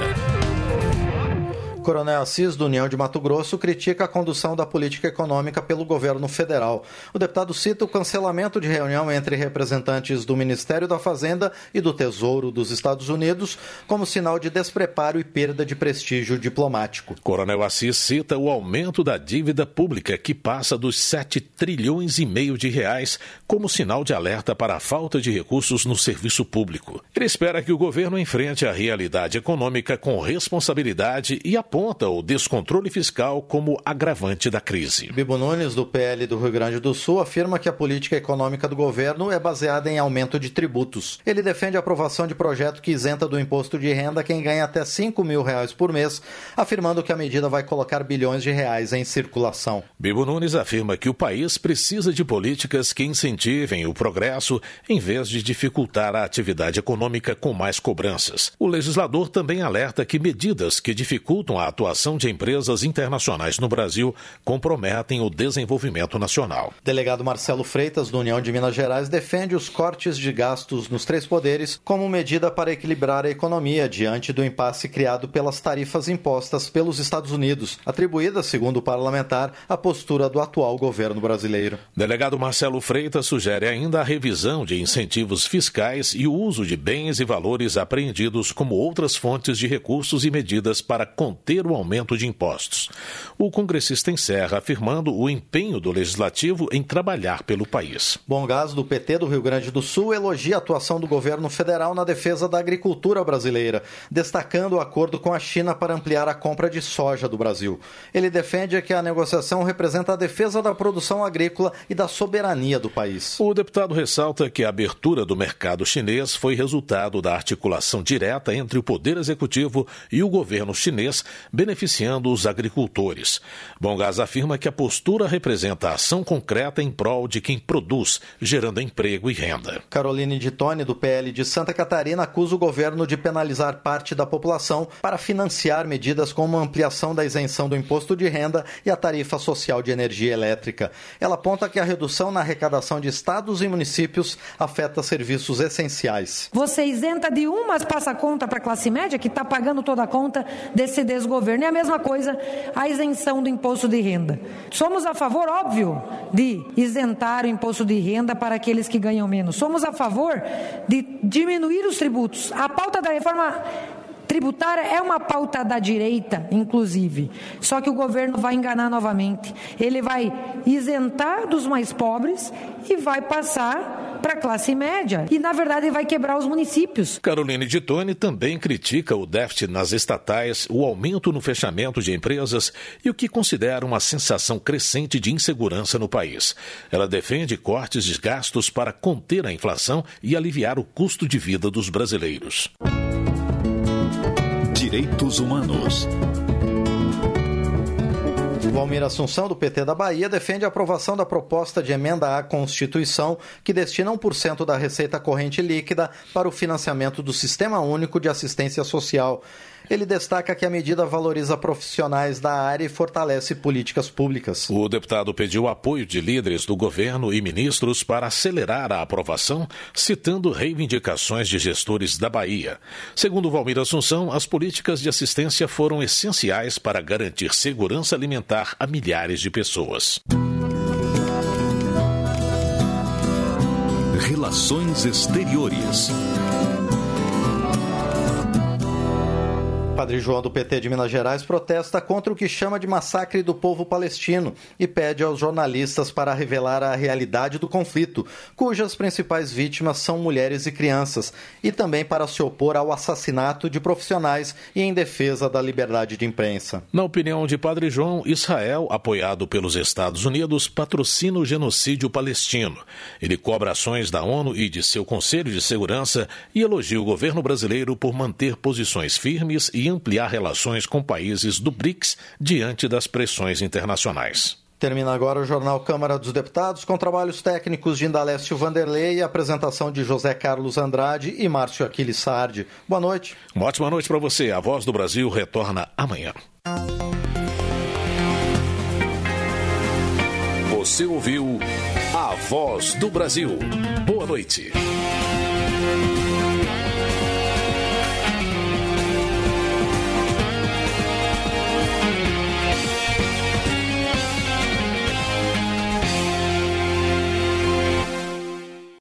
Speaker 18: Coronel Assis, do União de Mato Grosso, critica a condução da política econômica pelo governo federal. O deputado cita o cancelamento de reunião entre representantes do Ministério da Fazenda e do Tesouro dos Estados Unidos como sinal de despreparo e perda de prestígio diplomático.
Speaker 16: Coronel Assis cita o aumento da dívida pública, que passa dos sete trilhões e meio de reais, como sinal de alerta para a falta de recursos no serviço público. Ele espera que o governo enfrente a realidade econômica com responsabilidade e apoio aponta o descontrole fiscal como agravante da crise.
Speaker 18: Bibo Nunes, do P L do Rio Grande do Sul, afirma que a política econômica do governo é baseada em aumento de tributos. Ele defende a aprovação de projeto que isenta do imposto de renda quem ganha até cinco mil reais por mês, afirmando que a medida vai colocar bilhões de reais em circulação.
Speaker 16: Bibo Nunes afirma que o país precisa de políticas que incentivem o progresso em vez de dificultar a atividade econômica com mais cobranças. O legislador também alerta que medidas que dificultam a A atuação de empresas internacionais no Brasil comprometem o desenvolvimento nacional.
Speaker 18: Delegado Marcelo Freitas, do União de Minas Gerais, defende os cortes de gastos nos três poderes como medida para equilibrar a economia diante do impasse criado pelas tarifas impostas pelos Estados Unidos, atribuída, segundo o parlamentar, à postura do atual governo brasileiro.
Speaker 16: Delegado Marcelo Freitas sugere ainda a revisão de incentivos fiscais e o uso de bens e valores apreendidos como outras fontes de recursos e medidas para conter o aumento de impostos. O congressista encerra afirmando o empenho do Legislativo em trabalhar pelo país.
Speaker 18: Bom Gás, do P T do Rio Grande do Sul, elogia a atuação do governo federal na defesa da agricultura brasileira, destacando o acordo com a China para ampliar a compra de soja do Brasil. Ele defende que a negociação representa a defesa da produção agrícola e da soberania do país.
Speaker 16: O deputado ressalta que a abertura do mercado chinês foi resultado da articulação direta entre o Poder Executivo e o governo chinês beneficiando os agricultores. Bom Gás afirma que a postura representa ação concreta em prol de quem produz, gerando emprego e renda.
Speaker 18: Caroline de Tone, do P L de Santa Catarina, acusa o governo de penalizar parte da população para financiar medidas como a ampliação da isenção do imposto de renda e a tarifa social de energia elétrica. Ela aponta que a redução na arrecadação de estados e municípios afeta serviços essenciais.
Speaker 6: Você isenta de um, mas passa a conta para a classe média, que está pagando toda a conta desse desgoverno. E a mesma coisa, a isenção do imposto de renda. Somos a favor, óbvio, de isentar o imposto de renda para aqueles que ganham menos. Somos a favor de diminuir os tributos. A pauta da reforma tributária é uma pauta da direita, inclusive. Só que o governo vai enganar novamente. Ele vai isentar dos mais pobres e vai passar para a classe média. E, na verdade, vai quebrar os municípios.
Speaker 16: Caroline de Tone também critica o déficit nas estatais, o aumento no fechamento de empresas e o que considera uma sensação crescente de insegurança no país. Ela defende cortes de gastos para conter a inflação e aliviar o custo de vida dos brasileiros.
Speaker 21: Direitos Humanos.
Speaker 18: Valmir Assunção, do P T da Bahia, defende a aprovação da proposta de emenda à Constituição que destina um por cento da receita corrente líquida para o financiamento do Sistema Único de Assistência Social. Ele destaca que a medida valoriza profissionais da área e fortalece políticas públicas.
Speaker 16: O deputado pediu apoio de líderes do governo e ministros para acelerar a aprovação, citando reivindicações de gestores da Bahia. Segundo Valmir Assunção, as políticas de assistência foram essenciais para garantir segurança alimentar a milhares de pessoas.
Speaker 21: Relações Exteriores.
Speaker 18: Padre João, do P T de Minas Gerais, protesta contra o que chama de massacre do povo palestino e pede aos jornalistas para revelar a realidade do conflito, cujas principais vítimas são mulheres e crianças, e também para se opor ao assassinato de profissionais e em defesa da liberdade de imprensa.
Speaker 16: Na opinião de Padre João, Israel, apoiado pelos Estados Unidos, patrocina o genocídio palestino. Ele cobra ações da ONU e de seu Conselho de Segurança e elogia o governo brasileiro por manter posições firmes e ampliar relações com países do BRICS diante das pressões internacionais.
Speaker 18: Termina agora o Jornal Câmara dos Deputados, com trabalhos técnicos de Indalécio Vanderlei e apresentação de José Carlos Andrade e Márcio Aquiles Sardi. Boa noite.
Speaker 16: Uma ótima noite para você. A Voz do Brasil retorna amanhã.
Speaker 21: Você ouviu A Voz do Brasil. Boa noite.